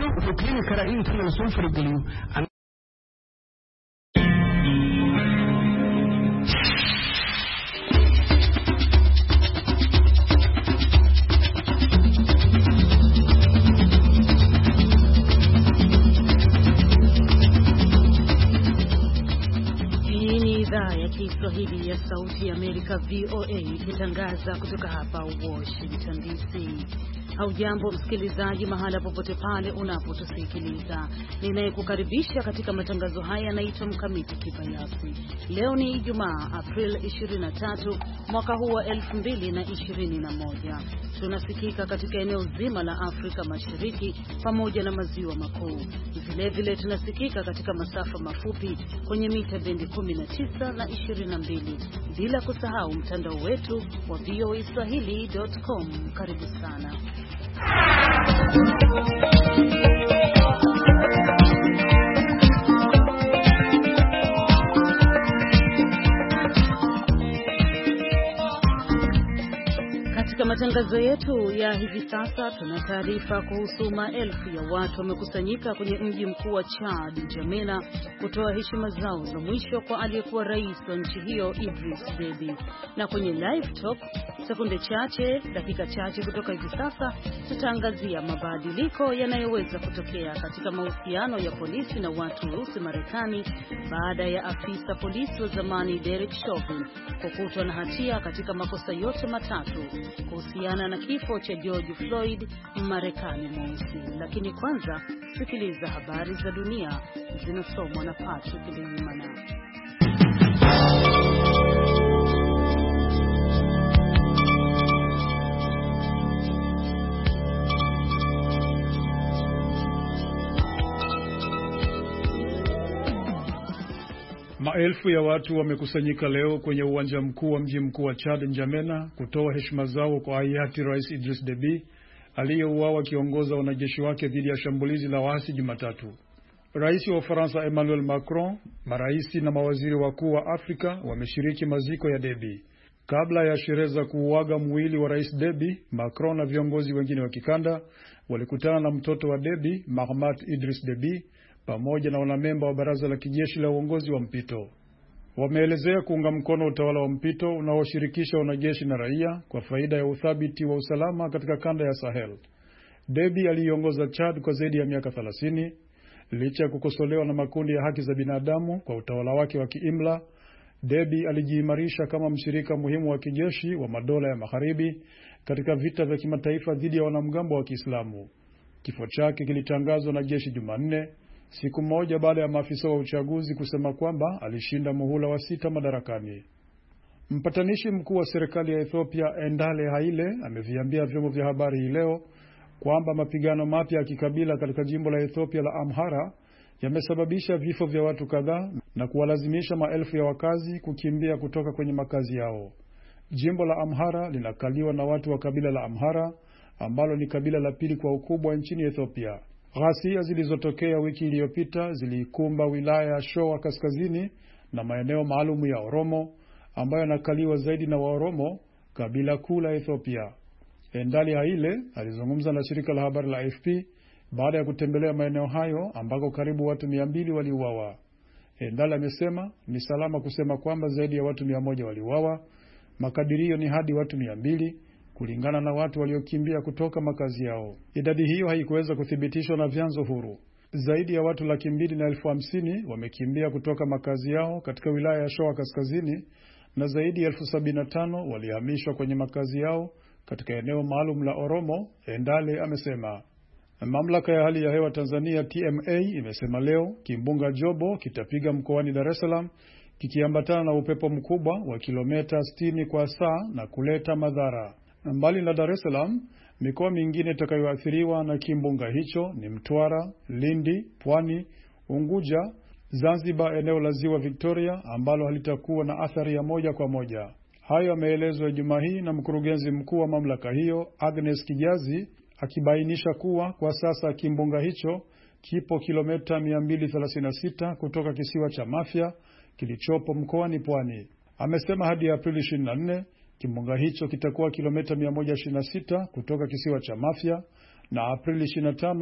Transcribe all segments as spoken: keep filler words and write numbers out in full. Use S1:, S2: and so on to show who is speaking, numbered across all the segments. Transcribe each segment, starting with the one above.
S1: wuxuu keeni karaa in inta la soo fargeliyo.
S2: Kiswahili ya Sauti ya Amerika V O A ikitangaza kutoka hapa Washington D C. Haujambo msikilizaji mahala popote pale unapotusikiliza. Ninayekukaribisha katika matangazo haya naitwa Mkamiti Kibayasi. Leo ni Ijumaa April ishirini na tatu mwaka huu wa elfu mbili na ishirini na moja. Tunasikika katika eneo zima la Afrika Mashariki pamoja na maziwa makuu. Vile vile tunasikika katika masafa mafupi kwenye mita bendi kumi na tisa na ishirini na mbili, bila kusahau mtandao wetu wa v o a swahili dot com. Karibu sana. Katika matangazo yetu ya hivi sasa tuna taarifa kuhusu maelfu ya watu wamekusanyika kwenye mji mkuu wa Chad, N'Djamena, kutoa heshima zao za mwisho kwa aliyekuwa rais wa nchi hiyo Idris Deby. Na kwenye live talk sekunde chache, dakika chache kutoka hivi sasa, tutaangazia mabadiliko yanayoweza kutokea katika mahusiano ya polisi na watu weusi Marekani baada ya afisa polisi wa zamani Derek Chauvin kukutwa na hatia katika makosa yote matatu kuhusiana na kifo cha George Floyd, Marekani mweusi. Lakini kwanza sikiliza habari za dunia zinasomwa na Patrick Ndimana.
S3: Maelfu ya watu wamekusanyika leo kwenye uwanja mkuu wa mji mkuu wa Chad, N'Djamena, kutoa heshima zao kwa hayati Rais Idris Deby aliyeuawa akiongoza wanajeshi wake dhidi ya shambulizi la waasi Jumatatu. Rais wa Ufaransa Emmanuel Macron, maraisi na mawaziri wakuu wa Afrika wameshiriki maziko ya Deby. Kabla ya sherehe za kuuaga mwili wa Rais Deby, Macron na viongozi wengine wa kikanda walikutana na mtoto wa Deby, Mahamat Idris Deby, pamoja na wanamemba wa baraza la kijeshi la uongozi wa mpito. Wameelezea kuunga mkono utawala wa mpito unaoshirikisha wanajeshi na raia kwa faida ya uthabiti wa usalama katika kanda ya Sahel. Deby aliongoza Chad kwa zaidi ya miaka thelathini. Licha ya kukosolewa na makundi ya haki za binadamu kwa utawala wake wa kiimla, Deby alijiimarisha kama mshirika muhimu wa kijeshi wa madola ya magharibi katika vita vya kimataifa dhidi ya wanamgambo wa Kiislamu. Kifo chake kilitangazwa na jeshi Jumanne, siku moja baada ya maafisa wa uchaguzi kusema kwamba alishinda muhula wa sita madarakani. Mpatanishi mkuu wa serikali ya Ethiopia Endale Haile ameviambia vyombo vya habari hii leo kwamba mapigano mapya ya kikabila katika jimbo la Ethiopia la Amhara yamesababisha vifo vya watu kadhaa na kuwalazimisha maelfu ya wakazi kukimbia kutoka kwenye makazi yao. Jimbo la Amhara linakaliwa na watu wa kabila la Amhara ambalo ni kabila la pili kwa ukubwa nchini Ethiopia. Ghasia zilizotokea wiki iliyopita ziliikumba wilaya ya Shoa kaskazini na maeneo maalum ya Oromo ambayo yanakaliwa zaidi na Waoromo, kabila kuu la Ethiopia. Endali Haile alizungumza na shirika la habari la A F P baada ya kutembelea maeneo hayo ambako karibu watu mia mbili waliuawa. Endali amesema ni salama kusema kwamba zaidi ya watu mia moja waliuawa. Makadirio ni hadi watu mia mbili kulingana na watu waliokimbia kutoka makazi yao. Idadi hiyo haikuweza kuthibitishwa na vyanzo huru. Zaidi ya watu laki mbili na elfu hamsini wamekimbia kutoka makazi yao katika wilaya ya Shoa kaskazini na zaidi ya elfu sabini na tano walihamishwa kwenye makazi yao katika eneo maalum la Oromo, Endale amesema. Mamlaka ya hali ya hewa Tanzania T M A imesema leo kimbunga Jobo kitapiga mkoani Dar es Salaam kikiambatana na upepo mkubwa wa kilomita sitini kwa saa na kuleta madhara. Mbali na Dar es Salaam, mikoa mingine itakayoathiriwa na kimbunga hicho ni Mtwara, Lindi, Pwani, Unguja, Zanzibar, eneo la Ziwa Victoria ambalo halitakuwa na athari ya moja kwa moja. Hayo yameelezwa Jumaa hii na mkurugenzi mkuu wa mamlaka hiyo Agnes Kijazi, akibainisha kuwa kwa sasa kimbunga hicho kipo kilomita mia mbili thelathini na sita kutoka kisiwa cha Mafia kilichopo mkoani Pwani. Amesema hadi Aprili ishirini na nne kimbunga hicho kitakuwa kilomita mia moja ishirini na sita kutoka kisiwa cha Mafia na Aprili ishirini na tano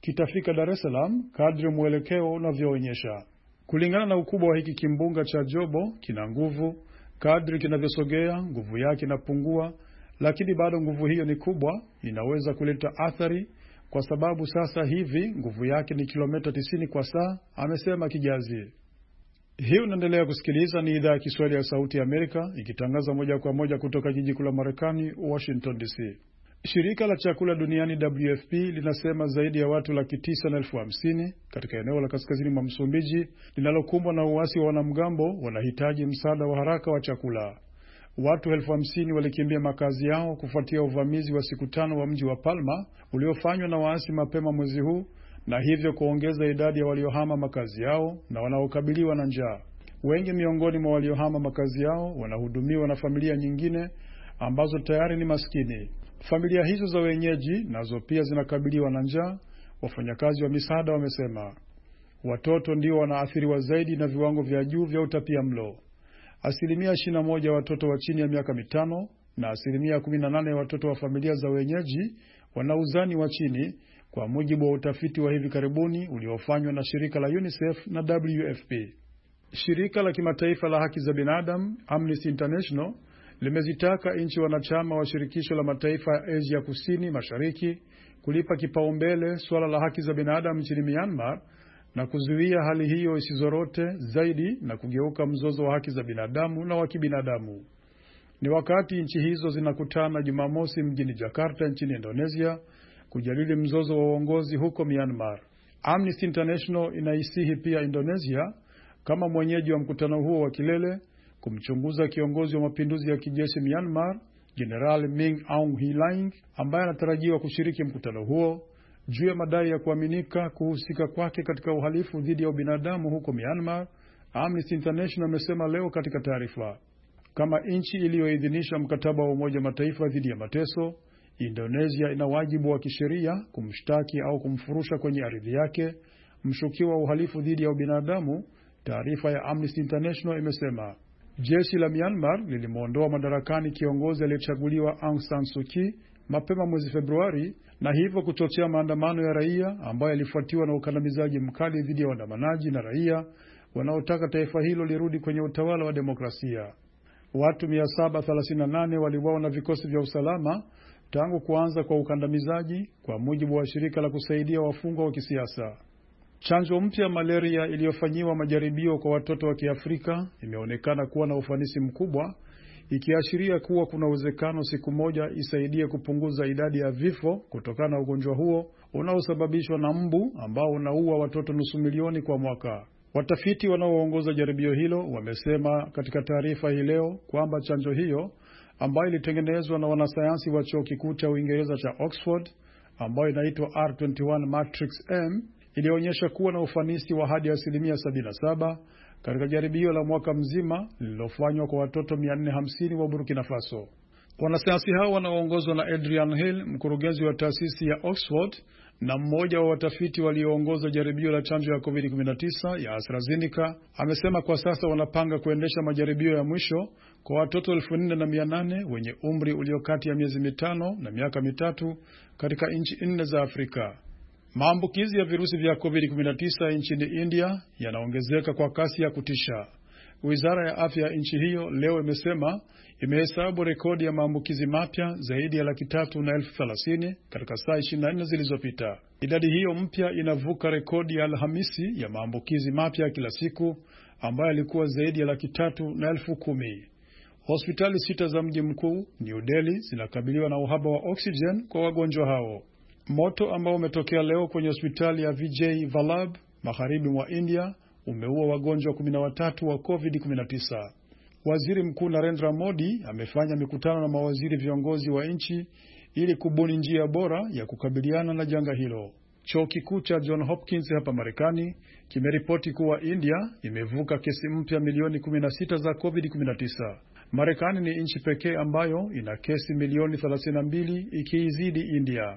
S3: kitafika Dar es Salaam kadri mwelekeo unavyoonyesha. Kulingana na ukubwa wa hiki kimbunga cha Jobo, kina nguvu. Kadri kinavyosogea, nguvu yake inapungua, lakini bado nguvu hiyo ni kubwa, inaweza kuleta athari kwa sababu sasa hivi nguvu yake ni kilomita tisini kwa saa, amesema Kijazi. Hii unaendelea kusikiliza, ni idhaa ya Kiswahili ya Sauti ya Amerika ikitangaza moja kwa moja kutoka jiji kuu la Marekani, Washington D C. Shirika la chakula duniani W F P linasema zaidi ya watu laki tisa na elfu hamsini katika eneo la kaskazini mwa Msumbiji linalokumbwa na uasi wa wanamgambo wanahitaji msaada wa haraka wa chakula. Watu elfu hamsini walikimbia makazi yao kufuatia uvamizi wa siku tano wa mji wa Palma uliofanywa na waasi mapema mwezi huu, na hivyo kuongeza idadi ya waliohama makazi yao na wanaokabiliwa na njaa. Wengi miongoni mwa waliohama makazi yao wanahudumiwa na familia nyingine ambazo tayari ni maskini. Familia hizo za wenyeji nazo pia zinakabiliwa na njaa, wafanyakazi wa misaada wamesema. Watoto ndio wanaathiriwa zaidi na viwango vya juu vya utapiamlo. Asilimia ishirini na moja ya watoto wa chini ya miaka mitano na asilimia kumi na nane ya watoto wa familia za wenyeji wana uzani wa chini, kwa mujibu wa utafiti wa hivi karibuni uliofanywa na shirika la UNICEF na W F P. Shirika la kimataifa la haki za binadamu Amnesty International limezitaka nchi wanachama wa shirikisho la mataifa ya Asia Kusini Mashariki kulipa kipaumbele suala la haki za binadamu nchini Myanmar na kuzuia hali hiyo isizorote zaidi na kugeuka mzozo wa haki za binadamu na wa kibinadamu. Ni wakati nchi hizo zinakutana Jumamosi mjini Jakarta nchini Indonesia kujadili mzozo wa uongozi huko Myanmar. Amnesty International inaisihi pia Indonesia kama mwenyeji wa mkutano huo wa kilele kumchunguza kiongozi wa mapinduzi ya kijeshi Myanmar, General Min Aung Hlaing, ambaye anatarajiwa kushiriki mkutano huo, juu ya madai ya kuaminika kuhusika kwake katika uhalifu dhidi ya ubinadamu huko Myanmar. Amnesty International amesema leo katika taarifa. Kama nchi iliyoidhinisha mkataba wa Umoja Mataifa dhidi ya mateso, Indonesia ina wajibu wa kisheria kumshtaki au kumfurusha kwenye ardhi yake mshukiwa wa uhalifu dhidi ya ubinadamu, taarifa ya Amnesty International imesema. Jeshi la Myanmar lilimuondoa madarakani kiongozi aliyechaguliwa Aung San Suu Kyi mapema mwezi Februari, na hivyo kuchochea maandamano ya raia ambayo yalifuatiwa na ukandamizaji mkali dhidi ya waandamanaji na raia wanaotaka taifa hilo lirudi kwenye utawala wa demokrasia. Watu mia saba thelathini na nane waliuawa na vikosi vya usalama tangu kuanza kwa ukandamizaji, kwa mujibu wa shirika la kusaidia wafungwa wa kisiasa. Chanjo mpya malaria iliyofanyiwa majaribio kwa watoto wa Kiafrika imeonekana kuwa na ufanisi mkubwa, ikiashiria kuwa kuna uwezekano siku moja isaidie kupunguza idadi ya vifo kutokana na ugonjwa huo unaosababishwa na mbu ambao unaua watoto nusu milioni kwa mwaka. Watafiti wanaoongoza jaribio hilo wamesema katika taarifa hii leo kwamba chanjo hiyo ambayo ilitengenezwa na wanasayansi wa chuo kikuu cha Uingereza cha Oxford, ambayo inaitwa R ishirini na moja Matrix M, ilionyesha kuwa na ufanisi wa hadi asilimia sabini na saba katika jaribio la mwaka mzima lililofanywa kwa watoto mia nne hamsini wa Burkina Faso. Wanasayansi hao wanaoongozwa na Adrian Hill, mkurugenzi wa taasisi ya Oxford na mmoja wa watafiti walioongoza jaribio la chanjo ya COVID kumi na tisa ya AstraZeneca, amesema kwa sasa wanapanga kuendesha majaribio ya mwisho kwa watoto elfu nne na mia nane wenye umri uliokati ya miezi mitano na miaka mitatu katika nchi nne za Afrika. Maambukizi ya virusi vya COVID kumi na tisa nchini India yanaongezeka kwa kasi ya kutisha. Wizara ya afya ya nchi hiyo leo imesema imehesabu rekodi ya maambukizi mapya zaidi ya laki tatu na elfu thelathini katika saa ishirini na nne zilizopita. Idadi hiyo mpya inavuka rekodi ya Alhamisi ya maambukizi mapya kila siku ambayo ilikuwa zaidi ya laki tatu na elfu kumi. Hospitali sita za mji mkuu New Delhi zinakabiliwa na uhaba wa oxygen kwa wagonjwa hao. Moto ambao umetokea leo kwenye hospitali ya Vijay Vallabh magharibi mwa India umeua wagonjwa kumi na watatu wa COVID kumi na tisa. Waziri Mkuu Narendra Modi amefanya mikutano na mawaziri viongozi wa nchi ili kubuni njia bora ya kukabiliana na janga hilo. Chuo kikuu cha John Hopkins hapa Marekani kimeripoti kuwa India imevuka kesi mpya milioni kumi na sita za COVID kumi na tisa. Marekani ni nchi pekee ambayo ina kesi milioni thelathini na mbili ikiizidi India.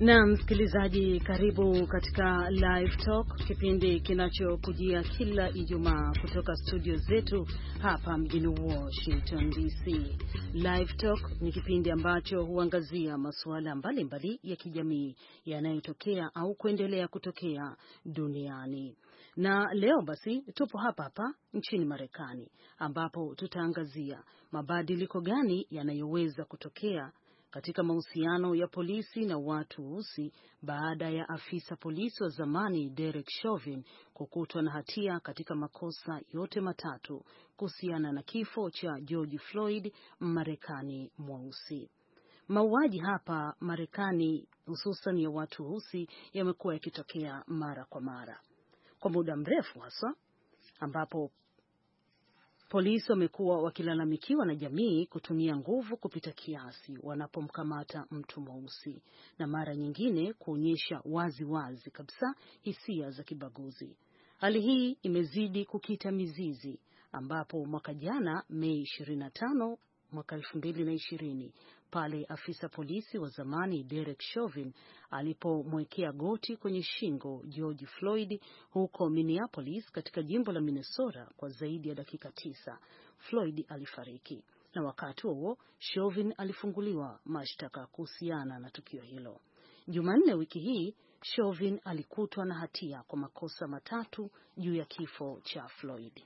S2: Na msikilizaji, karibu katika Live Talk, kipindi kinachokujia kila Ijumaa kutoka studio zetu hapa mjini Washington D C. Live Talk ni kipindi ambacho huangazia masuala mbalimbali ya kijamii yanayotokea au kuendelea kutokea duniani. Na leo basi tupo hapa hapa nchini Marekani, ambapo tutaangazia mabadiliko gani yanayoweza kutokea katika mahusiano ya polisi na watu weusi baada ya afisa polisi wa zamani Derek Chauvin kukutwa na hatia katika makosa yote matatu kuhusiana na kifo cha George Floyd, Marekani mweusi. Mauaji hapa Marekani, hususan ya watu weusi, yamekuwa yakitokea mara kwa mara kwa muda mrefu, hasa ambapo polisi wamekuwa wakilalamikiwa na jamii kutumia nguvu kupita kiasi wanapomkamata mtu mweusi, na mara nyingine kuonyesha wazi wazi kabisa hisia za kibaguzi. Hali hii imezidi kukita mizizi, ambapo mwaka jana Mei ishirini na tano mwaka elfu mbili na ishirini, pale afisa polisi wa zamani Derek Chauvin alipomwekea goti kwenye shingo George Floyd huko Minneapolis katika jimbo la Minnesota kwa zaidi ya dakika tisa, Floyd alifariki. Na wakati huo Chauvin alifunguliwa mashtaka kuhusiana na tukio hilo. Jumanne wiki hii Chauvin alikutwa na hatia kwa makosa matatu juu ya kifo cha Floyd.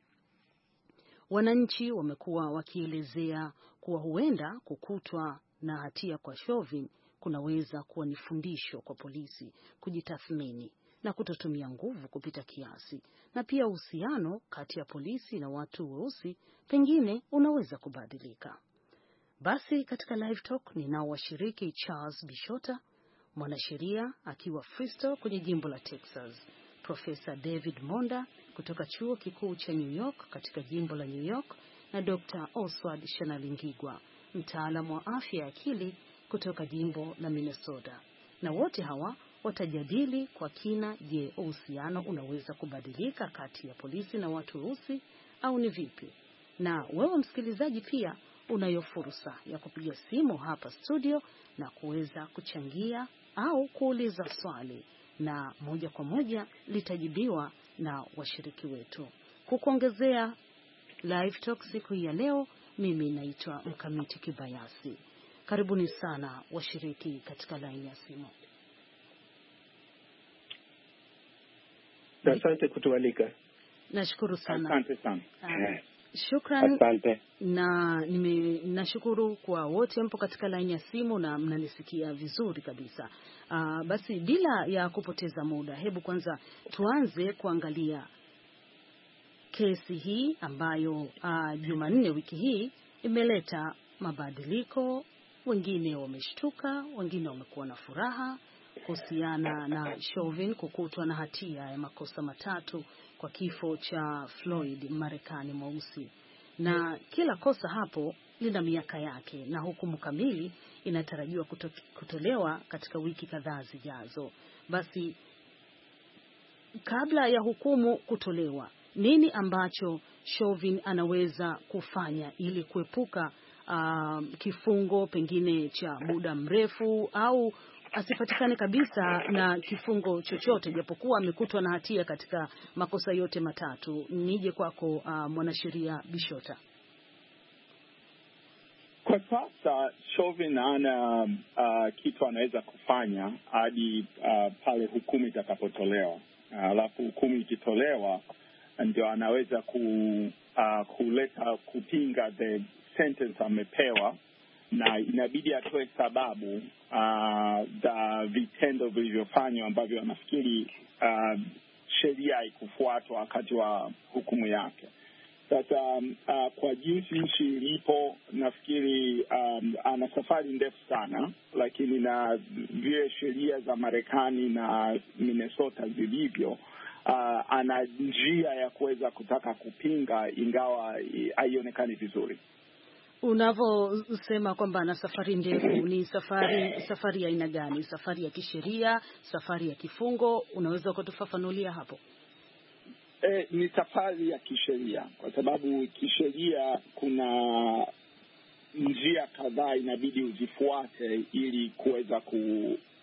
S2: Wananchi wamekuwa wakielezea kuwa huenda kukutwa na hatia kwa Chauvin kunaweza kuwa ni fundisho kwa polisi kujitathmini na kutotumia nguvu kupita kiasi, na pia uhusiano kati ya polisi na watu weusi pengine unaweza kubadilika. Basi katika Live Talk ninao washiriki Charles Bishota, mwanasheria akiwa Frisco kwenye jimbo la Texas, Profesa David Monda kutoka chuo kikuu cha New York katika jimbo la New York, na Doctor Oswald Shanalingigwa, mtaalamu wa afya ya akili kutoka jimbo la Minnesota. Na wote hawa watajadili kwa kina, je, uhusiano unaweza kubadilika kati ya polisi na watu weusi au ni vipi? Na wewe msikilizaji pia unayo fursa ya kupiga simu hapa studio na kuweza kuchangia au kuuliza swali, na moja kwa moja litajibiwa na washiriki wetu. Kukuongezea Live Talk siku ya leo, mimi naitwa Mkamiti Kibayasi. Karibuni sana washiriki katika line ya simu.
S4: Asante kutualika.
S2: Nashukuru sana.
S4: Asante sana.
S2: Uh, Shukran.
S4: Asante.
S2: Na nime nashukuru kwa wote mpo katika line ya simu na mnanisikia vizuri kabisa. Uh, basi bila ya kupoteza muda, hebu kwanza tuanze kuangalia kesi hii ambayo uh, Jumanne wiki hii imeleta mabadiliko. Wengine wameshtuka, wengine wamekuwa na furaha kuhusiana na Chauvin kukutwa na hatia ya makosa matatu kwa kifo cha Floyd, Marekani mweusi. Na kila kosa hapo lina miaka yake, na hukumu kamili inatarajiwa kuto, kutolewa katika wiki kadhaa zijazo. Basi kabla ya hukumu kutolewa, nini ambacho Chauvin anaweza kufanya ili kuepuka uh, kifungo pengine cha muda mrefu au asipatikane kabisa na kifungo chochote japokuwa amekutwa na hatia katika makosa yote matatu? Nije kwako uh, mwanasheria Bishota.
S4: Kwa sasa Chauvin ana uh, kitu anaweza kufanya hadi uh, pale hukumu itakapotolewa. Alafu uh, hukumu ikitolewa ndio anaweza ku, uh, kuleta kupinga the sentence amepewa, na inabidi atoe sababu uh, za vitendo vilivyofanywa ambavyo anafikiri uh, sheria haikufuatwa wakati wa hukumu yake. Sasa uh, kwa jinsi nchi ilipo, nafikiri um, ana safari ndefu sana, lakini na vile sheria za Marekani na Minnesota zilivyo, uh, ana njia ya kuweza kutaka kupinga, ingawa haionekani vizuri.
S2: Unavyosema kwamba ana safari ndefu, ni safari safari ya aina gani? Safari ya kisheria, safari ya kifungo? Unaweza kutufafanulia hapo?
S4: E, ni safari ya kisheria, kwa sababu kisheria kuna njia kadhaa inabidi uzifuate ili kuweza ku,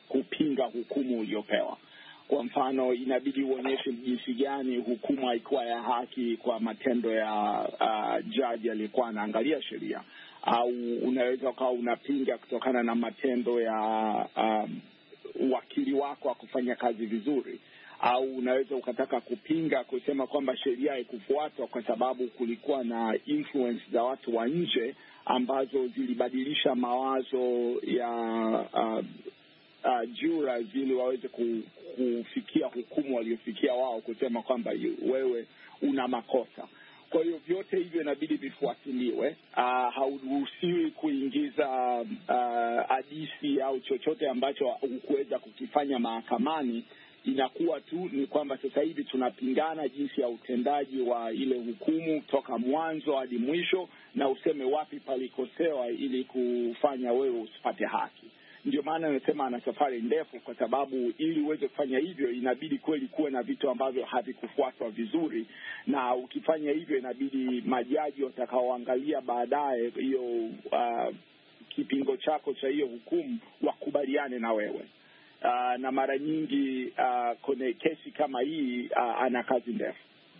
S4: kupinga hukumu uliopewa. Kwa mfano, inabidi uonyeshe jinsi gani hukumu haikuwa ya haki kwa matendo ya uh, judge aliyekuwa anaangalia sheria, au unaweza ukawa unapinga kutokana na matendo ya um, wakili wako kufanya kazi vizuri, au unaweza ukataka kupinga kusema kwamba sheria haikufuatwa kwa sababu kulikuwa na influence za watu wa nje ambazo zilibadilisha mawazo ya uh, uh, jurors ili waweze kufikia hukumu waliofikia wao, kusema kwamba wewe una makosa. Kwa hiyo vyote hivyo inabidi vifuatiliwe. Uh, hauruhusiwi kuingiza uh, hadisi au chochote ambacho hukuweza kukifanya mahakamani. Inakuwa tu ni kwamba sasa hivi tunapingana jinsi ya utendaji wa ile hukumu toka mwanzo hadi mwisho, na useme wapi palikosewa ili kufanya wewe usipate haki. Ndio maana nasema ana safari ndefu, kwa sababu ili uweze kufanya hivyo inabidi kweli kuwe na vitu ambavyo havikufuatwa vizuri, na ukifanya hivyo inabidi majaji watakaoangalia baadaye hiyo uh, kipingo chako cha hiyo hukumu wakubaliane na wewe. Uh, na mara nyingi uh, kwenye kesi kama hii uh, ana kazi ndefu.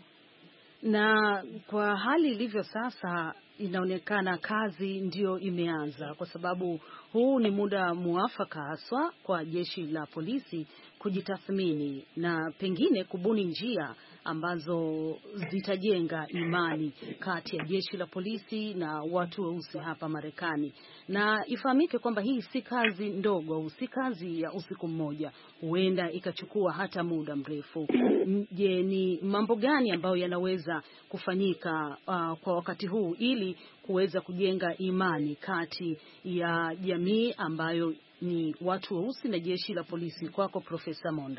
S2: Na kwa hali ilivyo sasa, inaonekana kazi ndio imeanza, kwa sababu huu ni muda muafaka haswa kwa jeshi la polisi kujitathmini na pengine kubuni njia ambazo zitajenga imani kati ya jeshi la polisi na watu weusi hapa Marekani. Na ifahamike kwamba hii si kazi ndogo, si kazi ya usiku mmoja, huenda ikachukua hata muda mrefu. Je, ni mambo gani ambayo yanaweza kufanyika uh, kwa wakati huu ili kuweza kujenga imani kati ya jamii ambayo ni watu weusi na jeshi la polisi? Kwako Profesa Monda.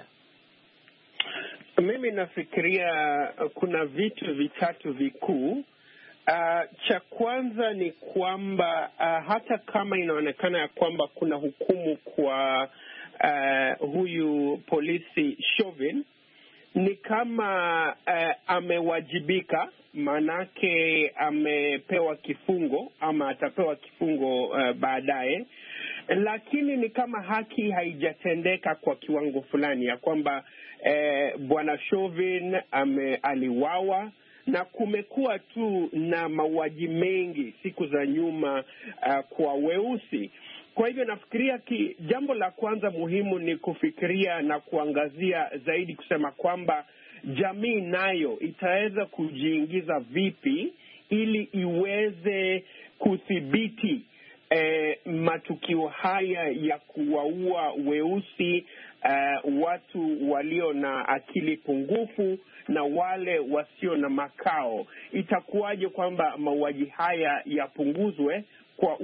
S5: Mimi nafikiria kuna vitu vitatu vikuu. Uh, cha kwanza ni kwamba uh, hata kama inaonekana ya kwamba kuna hukumu kwa uh, huyu polisi Chauvin, ni kama uh, amewajibika, manake amepewa kifungo ama atapewa kifungo uh, baadaye, lakini ni kama haki haijatendeka kwa kiwango fulani, ya kwamba eh, bwana Chauvin ame aliwawa, na kumekuwa tu na mauaji mengi siku za nyuma uh, kwa weusi. Kwa hivyo nafikiria ki, jambo la kwanza muhimu ni kufikiria na kuangazia zaidi kusema kwamba jamii nayo itaweza kujiingiza vipi ili iweze kudhibiti eh, matukio haya ya kuwaua weusi, uh, watu walio na akili pungufu na wale wasio na makao. Itakuwaje kwamba mauaji haya yapunguzwe kwa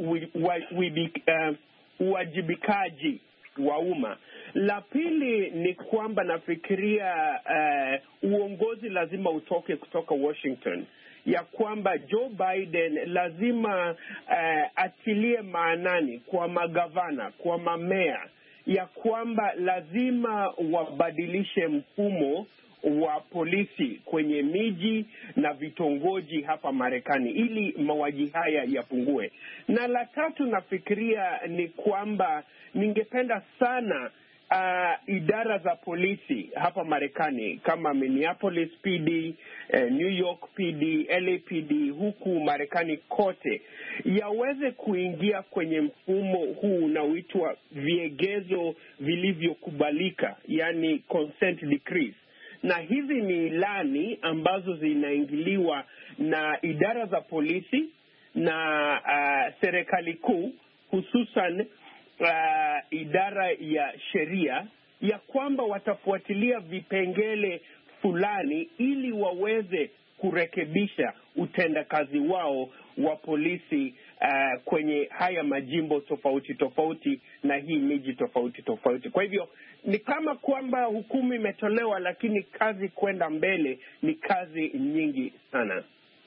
S5: uwajibikaji wa umma? La pili ni kwamba nafikiria uh, uongozi lazima utoke kutoka Washington, ya kwamba Joe Biden lazima uh, atilie maanani kwa magavana, kwa mamea, ya kwamba lazima wabadilishe mfumo wa polisi kwenye miji na vitongoji hapa Marekani ili mauaji haya yapungue. Na la tatu nafikiria ni kwamba ningependa sana uh, idara za polisi hapa Marekani kama Minneapolis P D, uh, New York P D, L A P D, huku Marekani kote yaweze kuingia kwenye mfumo huu unaoitwa viegezo vilivyokubalika, yani consent decrees. Na hizi ni ilani ambazo zinaingiliwa na idara za polisi na uh, serikali kuu, hususan uh, idara ya sheria, ya kwamba watafuatilia vipengele fulani ili waweze kurekebisha utendakazi wao wa polisi uh, kwenye haya majimbo tofauti tofauti na hii miji tofauti tofauti. Kwa hivyo ni kama kwamba hukumu imetolewa, lakini kazi kwenda mbele ni kazi nyingi sana.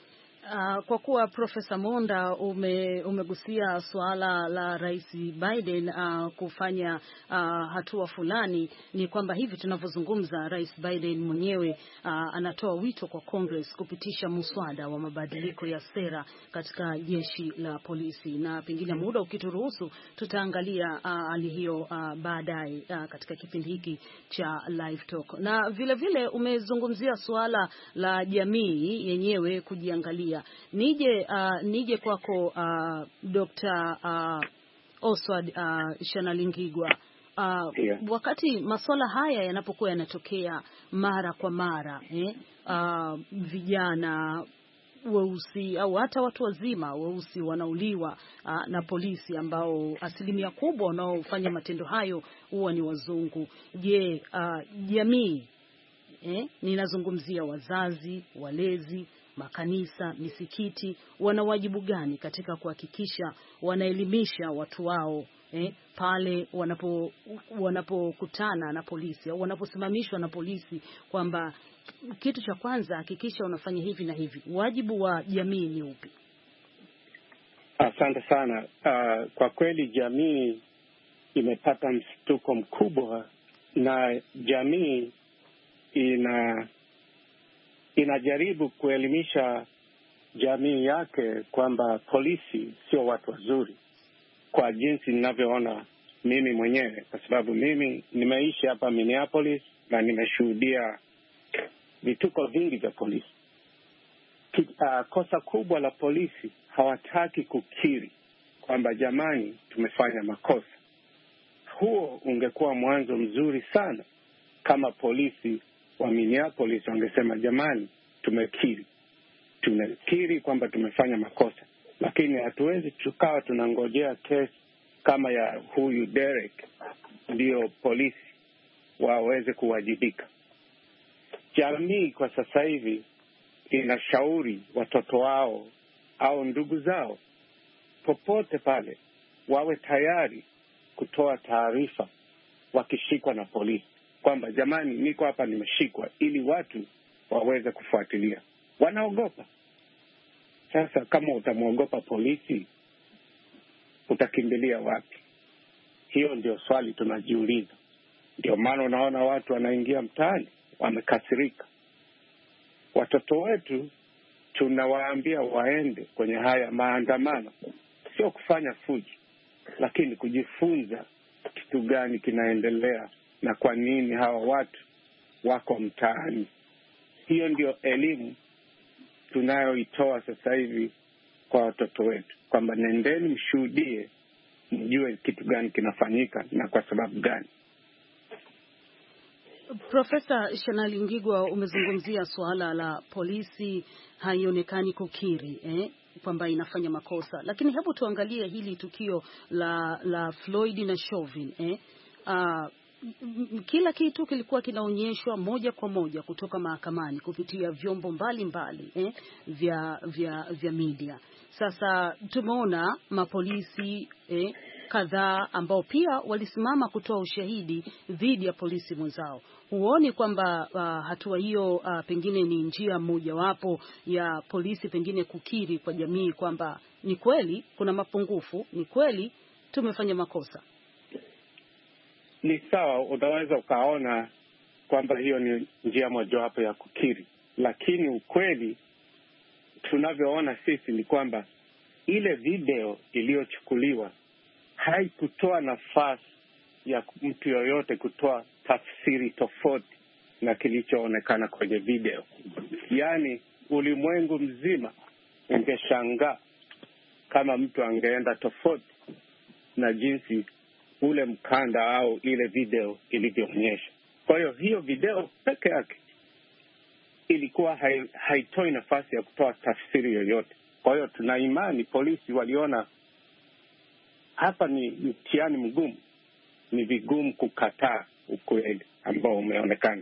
S2: Uh, kwa kuwa Profesa Monda ume, umegusia suala la Rais Biden uh, kufanya uh, hatua fulani, ni kwamba hivi tunavyozungumza Rais Biden mwenyewe uh, anatoa wito kwa Congress kupitisha muswada wa mabadiliko ya sera katika jeshi la polisi, na pengine muda ukituruhusu tutaangalia hali uh, hiyo uh, baadaye uh, katika kipindi hiki cha Live Talk. Na vile vile umezungumzia suala la jamii yenyewe kujiangalia. Nije uh, nije kwako uh, Doctor uh, Oswald uh, Shanalingigwa. Uh, yeah. Wakati masuala haya yanapokuwa yanatokea mara kwa mara eh, uh, vijana weusi au hata watu wazima weusi wanauliwa uh, na polisi ambao asilimia kubwa wanaofanya matendo hayo huwa ni wazungu. Je, uh, jamii eh, ninazungumzia wazazi, walezi, makanisa, misikiti, wana wajibu gani katika kuhakikisha wanaelimisha watu wao eh, pale wanapo wanapokutana na polisi au wanaposimamishwa na polisi, kwamba kitu cha kwanza hakikisha unafanya hivi na hivi? Wajibu wa jamii ni upi?
S6: Asante sana. Uh, kwa kweli jamii imepata mshtuko mkubwa, na jamii ina inajaribu kuelimisha jamii yake kwamba polisi sio watu wazuri, kwa jinsi ninavyoona mimi mwenyewe, kwa sababu mimi nimeishi hapa Minneapolis na nimeshuhudia vituko vingi vya polisi. Uh, kosa kubwa la polisi, hawataki kukiri kwamba jamani, tumefanya makosa. Huo ungekuwa mwanzo mzuri sana kama polisi wa Minneapolis wangesema jamani, tumekiri. Tumekiri kwamba tumefanya makosa. Lakini hatuwezi tukawa tunangojea kesi kama ya huyu Derek ndio polisi waweze kuwajibika. Jamii kwa sasa hivi inashauri watoto wao au ndugu zao popote pale wawe tayari kutoa taarifa wakishikwa na polisi, kwamba jamani, niko hapa nimeshikwa, ili watu waweze kufuatilia. Wanaogopa. Sasa kama utamwogopa polisi, utakimbilia wapi? Hiyo ndio swali tunajiuliza. Ndio maana unaona watu wanaingia mtaani wamekasirika. Watoto wetu tunawaambia waende kwenye haya maandamano, sio kufanya fujo, lakini kujifunza kitu gani kinaendelea na kwa nini hawa watu wako mtaani. Hiyo ndio elimu tunayoitoa sasa hivi kwa watoto wetu, kwamba nendeni mshuhudie, mjue kitu gani kinafanyika na kwa sababu gani.
S2: Profesa Shanalingigwa, umezungumzia suala la polisi haionekani kukiri eh, kwamba inafanya makosa, lakini hebu tuangalie hili tukio la la Floyd na Chauvin eh. Uh, kila kitu kilikuwa kinaonyeshwa moja kwa moja kutoka mahakamani kupitia vyombo mbalimbali mbali, eh, vya vya vya media. Sasa tumeona mapolisi eh, kadhaa ambao pia walisimama kutoa ushahidi dhidi ya polisi mwenzao. Huoni kwamba uh, hatua hiyo uh, pengine ni njia mojawapo ya polisi pengine kukiri kwa jamii kwamba ni kweli kuna mapungufu, ni kweli tumefanya makosa?
S6: Ni sawa, unaweza ukaona kwamba hiyo ni njia mojawapo ya kukiri, lakini ukweli tunavyoona sisi ni kwamba ile video iliyochukuliwa haikutoa nafasi ya mtu yoyote kutoa tafsiri tofauti na kilichoonekana kwenye video. Yaani ulimwengu mzima ungeshangaa kama mtu angeenda tofauti na jinsi ule mkanda au ile video ilivyoonyesha. Kwa hiyo hiyo video peke yake ilikuwa hai, haitoi nafasi ya kutoa tafsiri yoyote. Kwa hiyo tuna imani polisi waliona hapa ni mtihani mgumu, ni vigumu kukataa ukweli ambao umeonekana.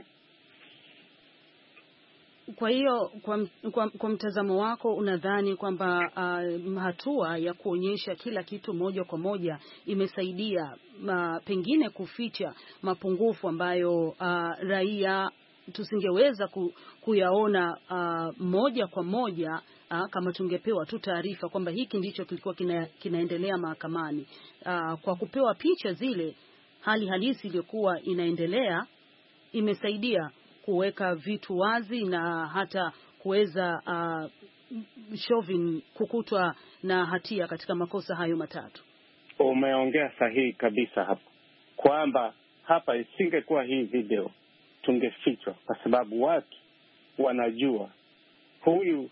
S2: Kwa hiyo kwa, kwa, kwa mtazamo wako unadhani kwamba uh, hatua ya kuonyesha kila kitu moja kwa moja imesaidia uh, pengine kuficha mapungufu ambayo uh, raia tusingeweza ku, kuyaona uh, moja kwa moja aa, kama tungepewa tu taarifa kwamba hiki ndicho kilikuwa kina, kinaendelea mahakamani, aa, kwa kupewa picha zile hali halisi iliyokuwa inaendelea imesaidia kuweka vitu wazi na hata kuweza uh, Chauvin kukutwa na hatia katika makosa hayo matatu.
S6: Umeongea sahihi kabisa hapo, kwamba hapa isingekuwa hii video tungefichwa, kwa sababu watu wanajua huyu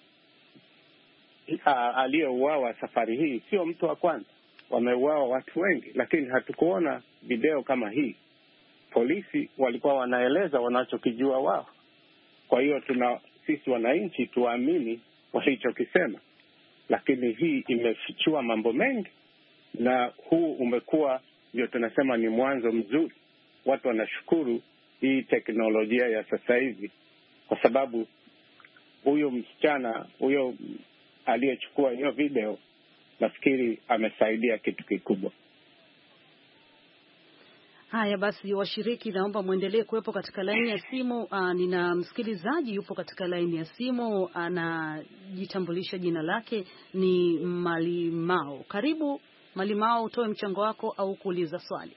S6: aliyeuawa safari hii sio mtu wa kwanza. Wameuawa watu wengi, lakini hatukuona video kama hii. Polisi walikuwa wanaeleza wanachokijua wao. Kwa hiyo tuna sisi wananchi tuamini walichokisema, lakini hii imefichua mambo mengi, na huu umekuwa ndio tunasema ni mwanzo mzuri. Watu wanashukuru hii teknolojia ya sasa hivi, kwa sababu huyo msichana huyo aliyechukua hiyo video nafikiri amesaidia kitu kikubwa.
S2: Haya basi, washiriki, naomba muendelee kuwepo katika laini ya simu. Uh, nina msikilizaji yupo katika laini ya simu, anajitambulisha, jina lake ni Malimao. Karibu Malimao, utoe mchango wako au kuuliza swali.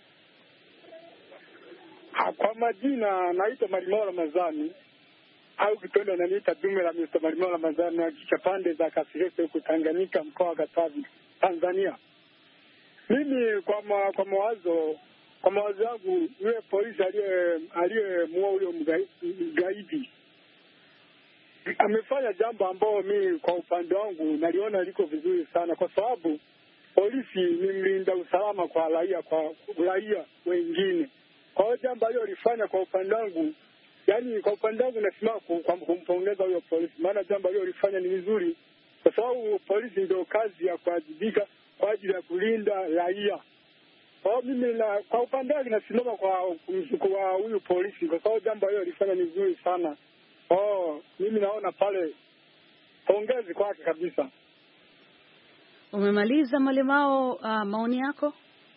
S7: Kwa majina naitwa Malimao Ramadhani, au kipendo ananiita dume la mister Malimao Ramadhani, na kisha pande za Kasirese huko Tanganyika, mkoa wa Katavi, Tanzania. Mimi kwa ma, kwa mawazo Kwa mawazo yangu, yule polisi aliye aliyemuua huyo mgaidi amefanya jambo ambalo mimi kwa upande wangu naliona liko vizuri sana, kwa sababu polisi ni mlinda usalama kwa raia, kwa raia wengine. Kwa hiyo jambo alilofanya kwa upande wangu, yani kwa upande wangu nasimama kumpongeza huyo polisi, maana jambo alilofanya ni vizuri, kwa sababu polisi ndio kazi ya kuwajibika kwa ajili ya kulinda raia. Kwa mimi na kwa upande wangu nasimama kwa kwa huyu polisi, kwa sababu jambo hilo lifanya ni nzuri sana. Oh, mimi naona pale pongezi kwake kabisa.
S2: Umemaliza Malimao, uh, maoni yako?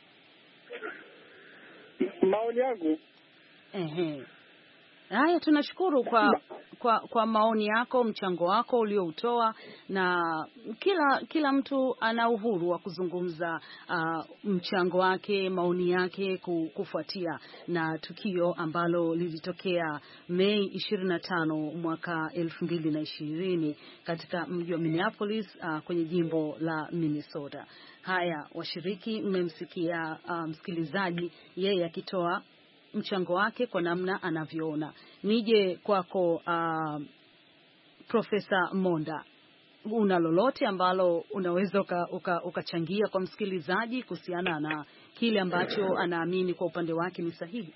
S7: Maoni yangu?
S2: Ehe. Haya, tunashukuru kwa kwa kwa maoni yako, mchango wako ulioutoa, na kila kila mtu ana uhuru wa kuzungumza uh, mchango wake, maoni yake kufuatia na tukio ambalo lilitokea Mei ishirini na tano mwaka elfu mbili na ishirini katika mji wa Minneapolis, uh, kwenye jimbo la Minnesota. Haya, washiriki, mmemsikia uh, msikilizaji yeye akitoa mchango wake kwa namna anavyoona. Nije kwako uh, Profesa Monda, una lolote ambalo unaweza ukachangia uka, uka kwa msikilizaji kuhusiana na kile ambacho anaamini kwa upande wake ni sahihi?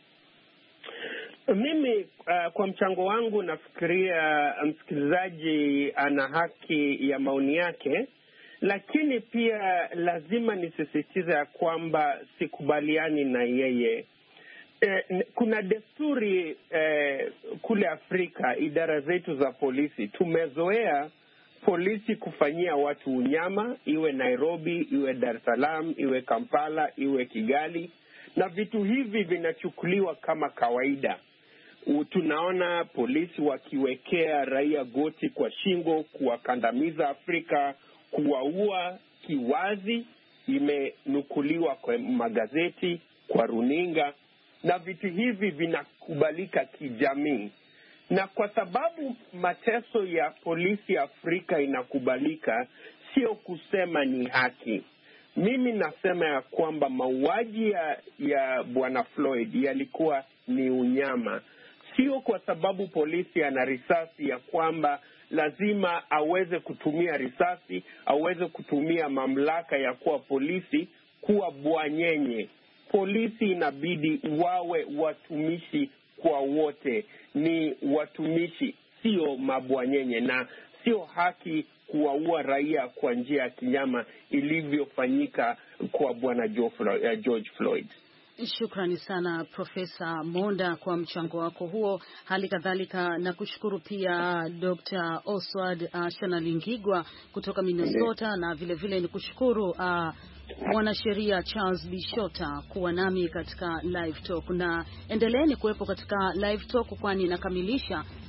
S5: Mimi uh, kwa mchango wangu nafikiria msikilizaji ana haki ya maoni yake, lakini pia lazima nisisitize ya kwamba sikubaliani na yeye. Eh, kuna desturi eh, kule Afrika, idara zetu za polisi tumezoea polisi kufanyia watu unyama, iwe Nairobi, iwe Dar es Salaam, iwe Kampala, iwe Kigali, na vitu hivi vinachukuliwa kama kawaida. Tunaona polisi wakiwekea raia goti kwa shingo, kuwakandamiza Afrika, kuwaua kiwazi, imenukuliwa kwa magazeti, kwa runinga, na vitu hivi vinakubalika kijamii. Na kwa sababu mateso ya polisi Afrika inakubalika, sio kusema ni haki. Mimi nasema ya kwamba mauaji ya, ya Bwana Floyd yalikuwa ni unyama. Sio kwa sababu polisi ana risasi ya kwamba lazima aweze kutumia risasi, aweze kutumia mamlaka ya kuwa polisi kuwa bwanyenye. Polisi inabidi wawe watumishi kwa wote, ni watumishi, sio mabwanyenye, na sio haki kuwaua raia kwa njia ya kinyama ilivyofanyika kwa Bwana George Floyd.
S2: Shukrani sana Profesa Monda kwa mchango wako huo. Hali kadhalika na kushukuru pia Doctor Oswald uh, Shanalingigwa kutoka Minnesota, na vile vile ni kushukuru uh, mwanasheria Charles Bishota kuwa nami katika live talk, na endeleeni kuwepo katika live talk kwani inakamilisha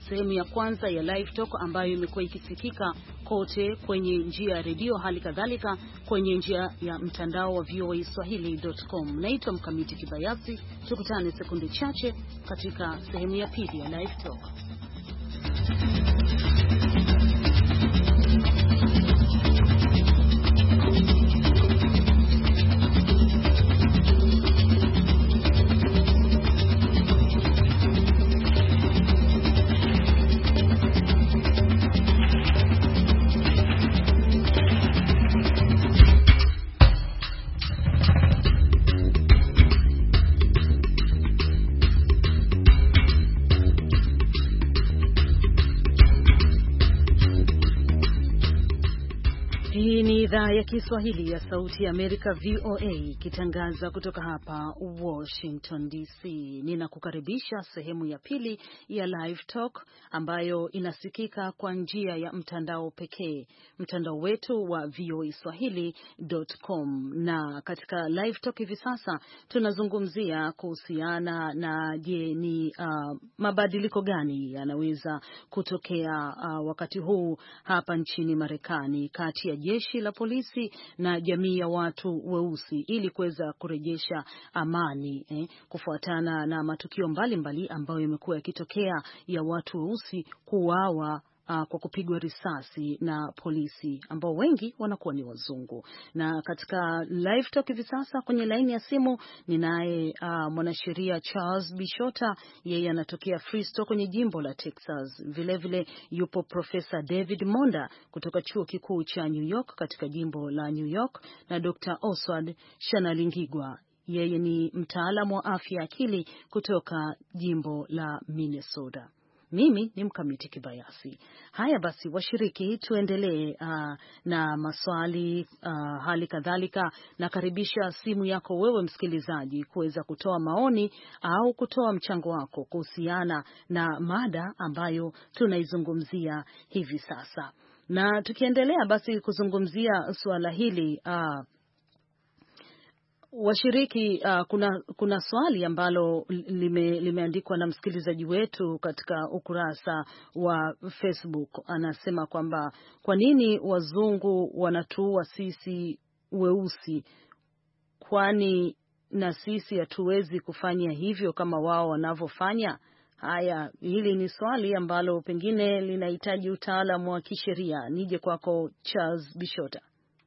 S2: sehemu ya kwanza ya Live Talk ambayo imekuwa ikisikika kote kwenye njia ya redio, hali kadhalika kwenye njia ya mtandao wa v o a swahili dot com. Naitwa Mkamiti Kibayasi. Tukutane sekunde chache katika sehemu ya pili ya Live Talk. Idhaa ya Kiswahili ya Sauti ya Amerika V O A ikitangaza kutoka hapa Washington D C. Ninakukaribisha sehemu ya pili ya Live Talk ambayo inasikika kwa njia ya mtandao pekee, mtandao wetu wa v o a swahili dot com. Na katika Live Talk hivi sasa tunazungumzia kuhusiana na je, ni uh, mabadiliko gani yanaweza kutokea uh, wakati huu hapa nchini Marekani kati ya jeshi la polisi na jamii ya watu weusi ili kuweza kurejesha amani eh, kufuatana na matukio mbalimbali ambayo yamekuwa yakitokea ya watu weusi kuuawa Uh, kwa kupigwa risasi na polisi ambao wengi wanakuwa ni wazungu. Na katika Live Talk hivi sasa kwenye laini ya simu ninaye uh, mwanasheria Charles Bishota, yeye anatokea Frisco kwenye jimbo la Texas. Vile vile yupo Profesa David Monda kutoka chuo kikuu cha New York katika jimbo la New York, na Doctor Oswald Shanalingigwa, yeye ni mtaalamu wa afya akili kutoka jimbo la Minnesota. Mimi ni Mkamiti Kibayasi. Haya basi, washiriki, tuendelee uh, na maswali uh, hali kadhalika nakaribisha simu yako wewe msikilizaji kuweza kutoa maoni au kutoa mchango wako kuhusiana na mada ambayo tunaizungumzia hivi sasa. Na tukiendelea basi kuzungumzia suala hili uh, washiriki uh, kuna kuna swali ambalo lime, limeandikwa na msikilizaji wetu katika ukurasa wa Facebook. Anasema kwamba kwa nini wazungu wanatuua sisi weusi, kwani na sisi hatuwezi kufanya hivyo kama wao wanavyofanya? Haya, hili ni swali ambalo pengine linahitaji utaalamu wa kisheria. Nije kwako Charles Bishota.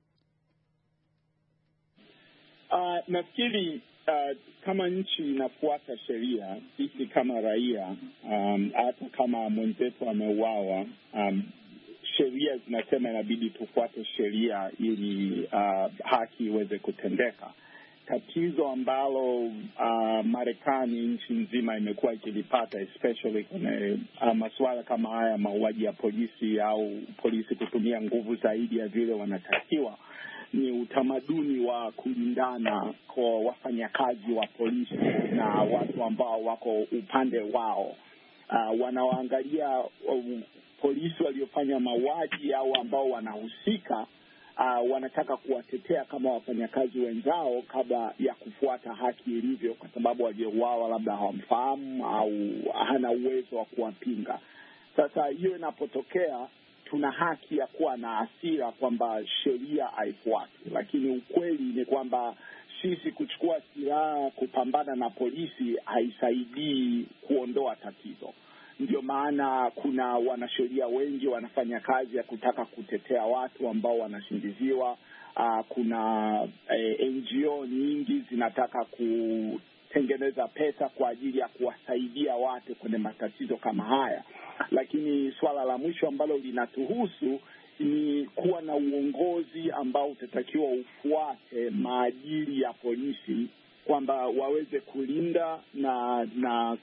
S4: Uh, nafikiri uh, kama nchi inafuata sheria, sisi kama raia, um, hata kama mwenzetu ameuawa, um, sheria zinasema inabidi tufuate sheria ili uh, haki iweze kutendeka. Tatizo ambalo uh, Marekani nchi nzima imekuwa ikilipata, especially kwenye uh, masuala kama haya, mauaji ya polisi au polisi kutumia nguvu zaidi ya vile wanatakiwa, ni utamaduni wa kulindana kwa wafanyakazi wa polisi na watu ambao wako upande wao. Uh, wanaoangalia uh, polisi waliofanya mauaji au ambao wanahusika, uh, wanataka kuwatetea kama wafanyakazi wenzao kabla ya kufuata haki ilivyo, kwa sababu waliouawa labda hawamfahamu au hana uwezo wa kuwapinga. Sasa hiyo inapotokea, tuna haki ya kuwa na hasira kwamba sheria haifuatwi, lakini ukweli ni kwamba sisi kuchukua silaha kupambana na polisi haisaidii kuondoa tatizo. Ndio maana kuna wanasheria wengi wanafanya kazi ya kutaka kutetea watu ambao wanashindiziwa. Uh, kuna eh, N G O nyingi zinataka kutengeneza pesa kwa ajili ya kuwasaidia watu kwenye matatizo kama haya. Lakini swala la mwisho ambalo linatuhusu ni kuwa na uongozi ambao utatakiwa ufuate maadili ya polisi, kwamba waweze kulinda na na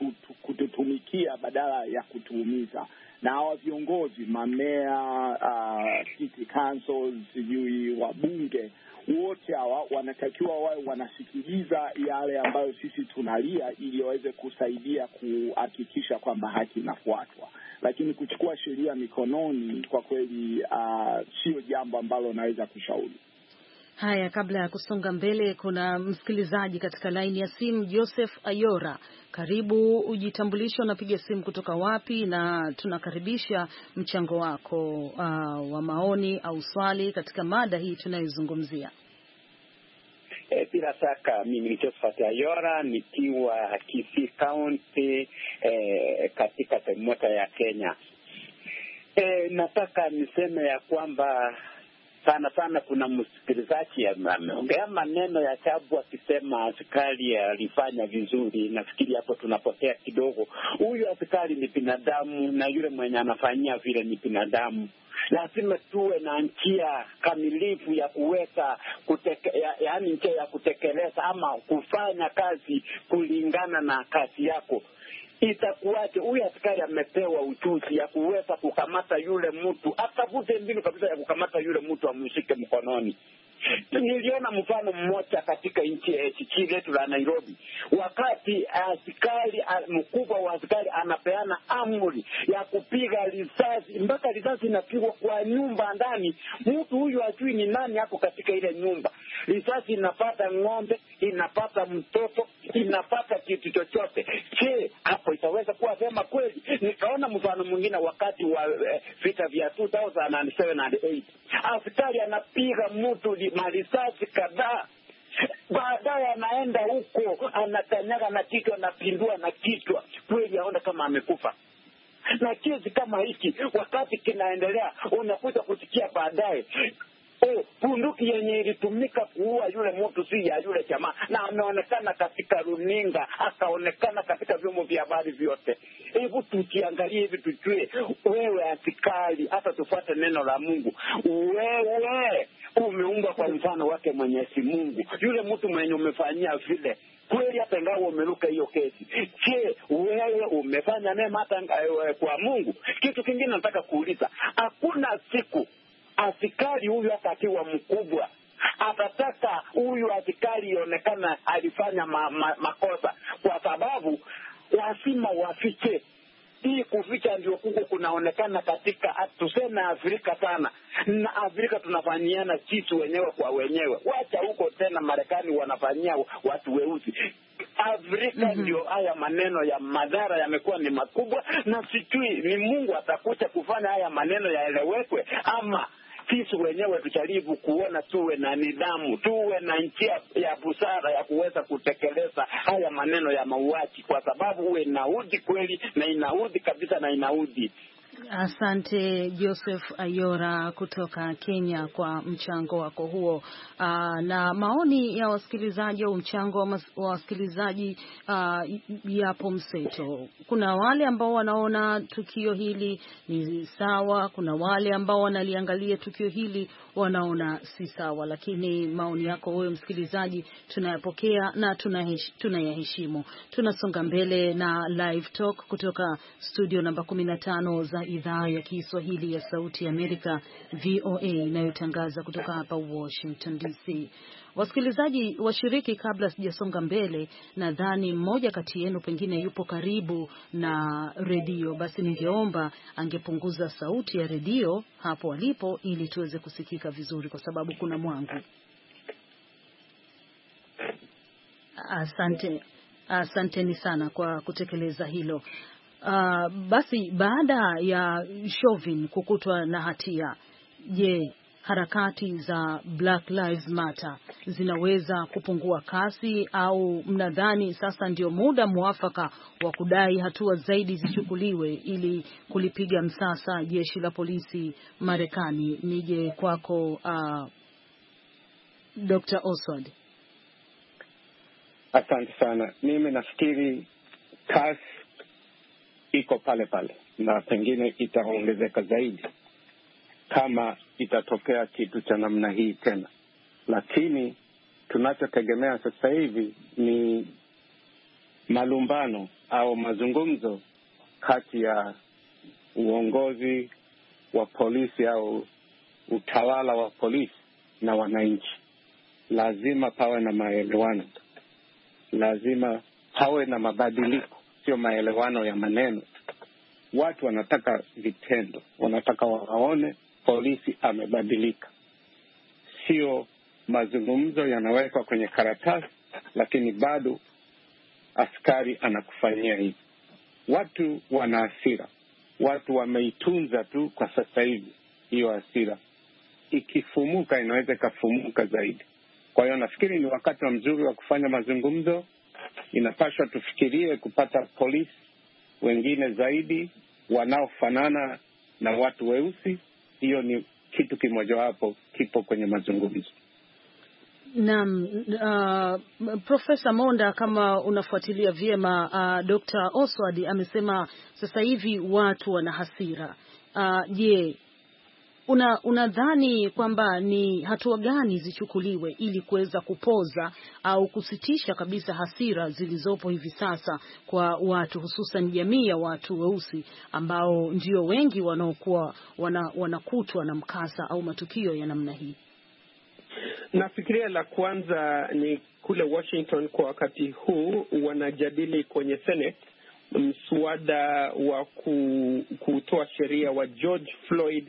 S4: kututumikia badala ya kutuumiza. Na hawa viongozi, mamea, uh, city councils, sijui wabunge, wote hawa wanatakiwa wawe wanasikiliza yale ambayo sisi tunalia, ili waweze kusaidia kuhakikisha kwamba haki inafuatwa. Lakini kuchukua sheria mikononi, kwa kweli uh, sio jambo ambalo naweza kushauri.
S2: Haya, kabla ya kusonga mbele, kuna msikilizaji katika laini ya simu, Joseph Ayora. Karibu, ujitambulisho, unapiga simu kutoka wapi, na tunakaribisha mchango wako uh, wa maoni au swali katika mada hii tunayozungumzia.
S8: E, bila shaka mimi ni Joseph Ayora nikiwa Kisii County e, katika sehemu ya Kenya. E, nataka niseme ya kwamba sana sana kuna msikilizaji ameongea maneno ya ajabu akisema askari alifanya vizuri. Nafikiri hapo tunapotea kidogo. Huyu askari ni binadamu na yule mwenye anafanyia vile ni binadamu. Lazima tuwe na njia kamilifu ya kuweka kuteke, ya, yaani njia ya kutekeleza ama kufanya kazi kulingana na kazi yako. Itakuwaje huyu askari amepewa ujuzi ya kuweza kukamata yule mtu, atafute mbinu kabisa ya kukamata yule mtu amshike mkononi. Niliona mfano mmoja katika nchi letu la Nairobi, wakati askari mkubwa wa askari anapeana amri ya kupiga risasi, mpaka risasi inapigwa kwa nyumba ndani. Mtu huyu hajui ni nani hapo katika ile nyumba. Risasi inapata ng'ombe, inapata mtoto, inapata kitu chochote. Je, hapo itaweza kuwa vema kweli? Nikaona mfano mwingine wakati wa eh, vita vya two thousand seven and eight. Askari anapiga mtu marisasi kadhaa, baadaye anaenda huko anakanyaga na kichwa, anapindua na kichwa, kweli aona kama amekufa. Na kizi kama hiki wakati kinaendelea, unakuja kusikia baadaye oh, bunduki yenye ilitumika kuua yule mtu si ya yule jamaa, na ameonekana katika runinga, akaonekana katika vyombo vya habari vyote. Hebu tukiangalie hivi tujue, wewe askari, hata tufuate neno la Mungu, wewe umeumbwa kwa mfano wake Mwenyezi Mungu. Yule mtu mwenye umefanyia vile, kweli hata ingawa umeruka hiyo kesi, je, wewe umefanya mema hata kwa Mungu? Kitu kingine nataka kuuliza, hakuna siku askari huyu hata akiwa mkubwa atataka huyu askari ionekana alifanya ma, ma, makosa, kwa sababu lazima wafiche. Hii kuficha ndio kuko kunaonekana katika tuseme Afrika sana. Na Afrika tunafanyiana sisi wenyewe kwa wenyewe. Wacha huko tena Marekani wanafanyia watu weusi. Afrika mm-hmm. ndio haya maneno ya madhara yamekuwa ni makubwa, na sijui ni Mungu atakuja kufanya haya maneno yaelewekwe, ama sisi wenyewe tujaribu kuona tuwe na nidhamu, tuwe na njia ya busara ya kuweza kutekeleza haya maneno ya mauaji, kwa sababu uwe inaudi kweli na inaudi kabisa na inaudi.
S2: Asante Joseph Ayora kutoka Kenya kwa mchango wako huo. Uh, na maoni ya wasikilizaji au mchango wa wasikilizaji uh, yapo mseto. Kuna wale ambao wanaona tukio hili ni sawa, kuna wale ambao wanaliangalia tukio hili wanaona si sawa, lakini maoni yako wewe msikilizaji tunayapokea na tunayaheshimu. Tunasonga mbele na live talk kutoka studio namba kumi na tano za idhaa ya Kiswahili ya Sauti ya Amerika V O A inayotangaza kutoka hapa Washington D C. Wasikilizaji washiriki, kabla sijasonga mbele, nadhani mmoja kati yenu pengine yupo karibu na redio, basi ningeomba angepunguza sauti ya redio hapo alipo ili tuweze kusikika vizuri, kwa sababu kuna mwangu. Asante, asanteni sana kwa kutekeleza hilo. Uh, basi baada ya Chauvin kukutwa na hatia, je, harakati za Black Lives Matter zinaweza kupungua kasi, au mnadhani sasa ndio muda mwafaka wa kudai hatua zaidi zichukuliwe ili kulipiga msasa jeshi la polisi Marekani? Nije kwako uh, Doctor Oswald.
S6: Asante sana. Mimi nafikiri kasi iko pale pale na pengine itaongezeka zaidi kama itatokea kitu cha namna hii tena. Lakini tunachotegemea sasa hivi ni malumbano au mazungumzo kati ya uongozi wa polisi au utawala wa polisi na wananchi. Lazima pawe na maelewano, lazima pawe na mabadiliko, sio maelewano ya maneno. Watu wanataka vitendo, wanataka waone polisi amebadilika, sio mazungumzo yanawekwa kwenye karatasi, lakini bado askari anakufanyia hivi. Watu wana hasira, watu wameitunza tu kwa sasa hivi. Hiyo hasira ikifumuka inaweza ikafumuka zaidi. Kwa hiyo nafikiri ni wakati wa mzuri wa kufanya mazungumzo. Inapaswa tufikirie kupata polisi wengine zaidi wanaofanana na watu weusi. Hiyo ni kitu kimojawapo kipo kwenye mazungumzo.
S2: Naam, uh, Profesa Monda, kama unafuatilia vyema, uh, Doctor Oswald amesema sasa hivi watu wana hasira. Je, uh, una unadhani kwamba ni hatua gani zichukuliwe ili kuweza kupoza au kusitisha kabisa hasira zilizopo hivi sasa kwa watu, hususan jamii ya watu weusi ambao ndio wengi wanaokuwa wana, wanakutwa na mkasa au matukio ya namna hii?
S5: Nafikiria la kwanza ni kule Washington kwa wakati huu wanajadili kwenye Senate mswada wa kutoa sheria wa George Floyd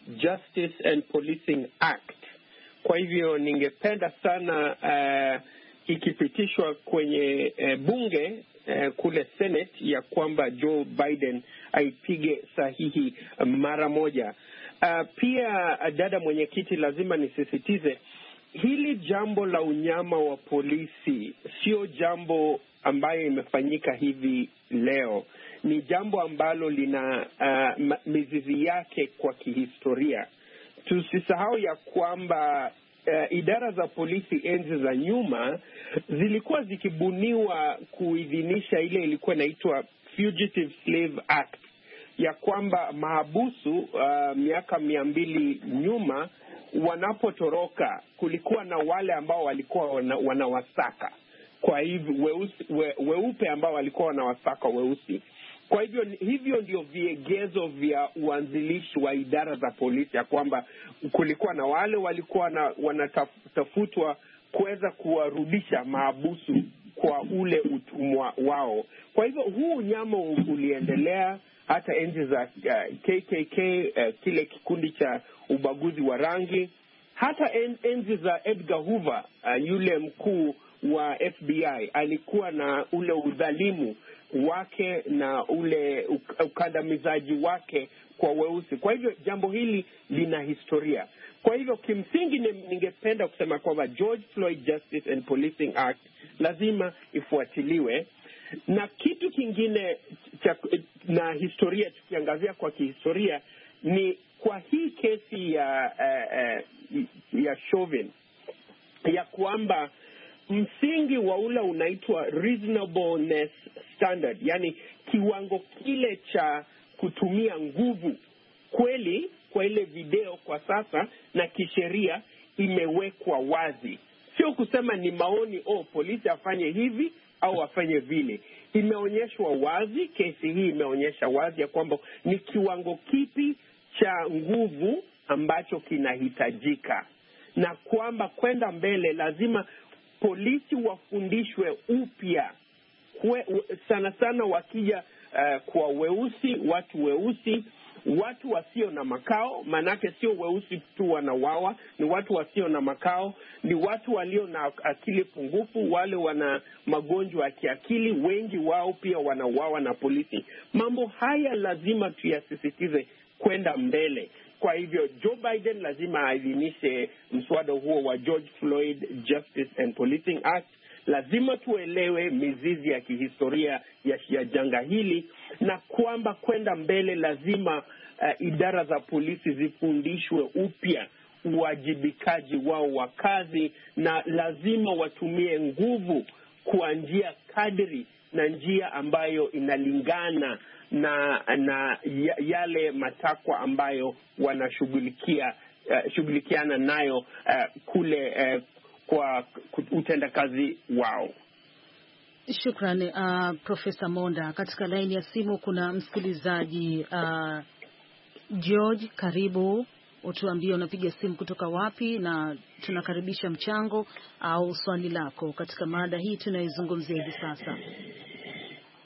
S5: Justice and Policing Act. Kwa hivyo ningependa sana uh, ikipitishwa kwenye uh, bunge uh, kule Senate ya kwamba Joe Biden aipige sahihi mara moja. Uh, pia dada mwenyekiti, lazima nisisitize hili jambo la unyama wa polisi sio jambo ambayo imefanyika hivi leo. Ni jambo ambalo lina uh, mizizi yake kwa kihistoria. Tusisahau ya kwamba uh, idara za polisi enzi za nyuma zilikuwa zikibuniwa kuidhinisha ile ilikuwa inaitwa Fugitive Slave Act, ya kwamba mahabusu uh, miaka mia mbili nyuma wanapotoroka kulikuwa na wale ambao walikuwa wana, wanawasaka. Kwa hivyo weusi, we, weupe ambao walikuwa wanawasaka weusi. Kwa hivyo hivyo ndio viegezo vya uanzilishi wa idara za polisi, ya kwamba kulikuwa na wale walikuwa na, wanatafutwa kuweza kuwarudisha mahabusu kwa ule utumwa wao. Kwa hivyo huu nyama uliendelea hata enzi za uh, K K K, uh, kile kikundi cha ubaguzi wa rangi, hata en, enzi za Edgar Hoover, uh, yule mkuu wa F B I alikuwa na ule udhalimu wake na ule ukandamizaji wake kwa weusi. Kwa hivyo jambo hili lina historia. Kwa hivyo kimsingi ningependa kusema kwamba George Floyd Justice and Policing Act lazima ifuatiliwe. Na kitu kingine cha, na historia, tukiangazia kwa kihistoria, ni kwa hii kesi ya uh, uh, ya Chauvin, ya kwamba msingi wa ule unaitwa reasonableness standard, yani kiwango kile cha kutumia nguvu kweli kwa ile video kwa sasa na kisheria imewekwa wazi. Sio kusema ni maoni, oh polisi afanye hivi au afanye vile. Imeonyeshwa wazi, kesi hii imeonyesha wazi ya kwamba ni kiwango kipi cha nguvu ambacho kinahitajika, na kwamba kwenda mbele lazima polisi wafundishwe upya, sana sana wakija uh, kwa weusi, watu weusi, watu wasio na makao. Manake sio weusi tu wanawawa, ni watu wasio na makao, ni watu walio na akili pungufu, wale wana magonjwa ya kiakili, wengi wao pia wanawawa na polisi. Mambo haya lazima tuyasisitize kwenda mbele. Kwa hivyo Joe Biden lazima aidhinishe mswada huo wa George Floyd Justice and Policing Act. Lazima tuelewe mizizi ya kihistoria ya, ya janga hili, na kwamba kwenda mbele lazima uh, idara za polisi zifundishwe upya uwajibikaji wao wa kazi, na lazima watumie nguvu kwa njia kadri na njia ambayo inalingana na na yale matakwa ambayo wanashughulikia uh, shughulikiana nayo uh, kule uh, kwa utendakazi wao.
S2: Shukrani uh, Profesa Monda. Katika laini ya simu kuna msikilizaji uh, George, karibu, utuambie unapiga simu kutoka wapi na tunakaribisha mchango au swali lako katika mada hii tunaizungumzia hivi sasa.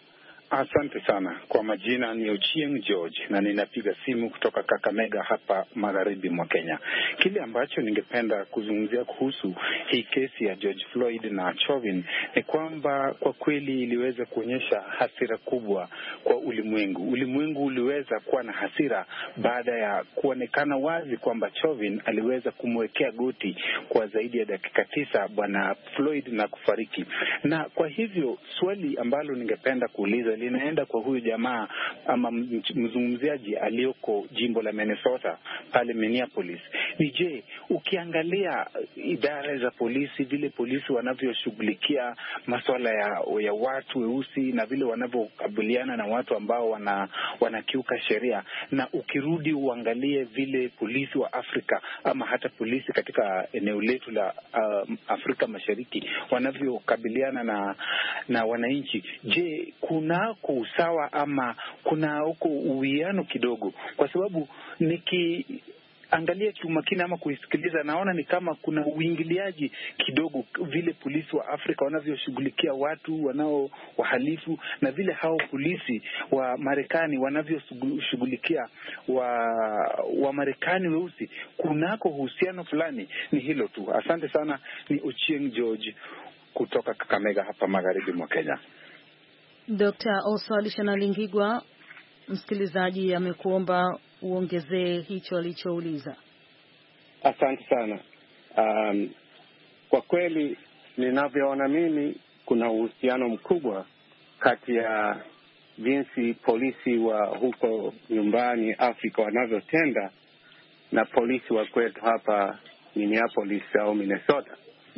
S9: Asante sana. Kwa majina ni Ochieng George na ninapiga simu kutoka Kakamega hapa magharibi mwa Kenya. Kile ambacho ningependa kuzungumzia kuhusu hii kesi ya George Floyd na Chauvin ni kwamba kwa kweli iliweza kuonyesha hasira kubwa kwa ulimwengu. Ulimwengu uliweza kuwa na hasira baada ya kuonekana wazi kwamba Chauvin aliweza kumwekea goti kwa zaidi ya dakika tisa bwana Floyd na kufariki. Na kwa hivyo swali ambalo ningependa kuuliza linaenda kwa huyu jamaa ama mzungumziaji aliyoko jimbo la Minnesota pale Minneapolis. Ni je, ukiangalia idara za polisi, vile polisi wanavyoshughulikia masuala ya, ya watu weusi na vile wanavyokabiliana na watu ambao wana wanakiuka sheria, na ukirudi uangalie vile polisi wa Afrika ama hata polisi katika eneo letu la uh, Afrika Mashariki wanavyokabiliana na na wananchi, je, kuna kwa usawa ama kuna huko uwiano kidogo? Kwa sababu niki angalia kiumakini ama kuisikiliza, naona ni kama kuna uingiliaji kidogo vile polisi wa Afrika wanavyoshughulikia watu wanao wahalifu na vile hao polisi wa Marekani wanavyoshughulikia wa wa Marekani weusi. Kunako uhusiano fulani. Ni hilo tu. Asante sana. Ni Ochieng George kutoka Kakamega hapa magharibi mwa Kenya.
S2: Doctor Oswald Shanalingigwa, msikilizaji amekuomba uongezee hicho alichouliza.
S6: Asante sana. Um, kwa kweli ninavyoona mimi kuna uhusiano mkubwa kati ya jinsi polisi wa huko nyumbani Afrika wanavyotenda na polisi wa kwetu hapa Minneapolis au Minnesota.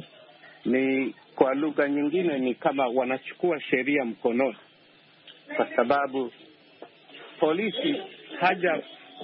S6: Ni kwa lugha nyingine ni kama wanachukua sheria mkononi, kwa sababu polisi haja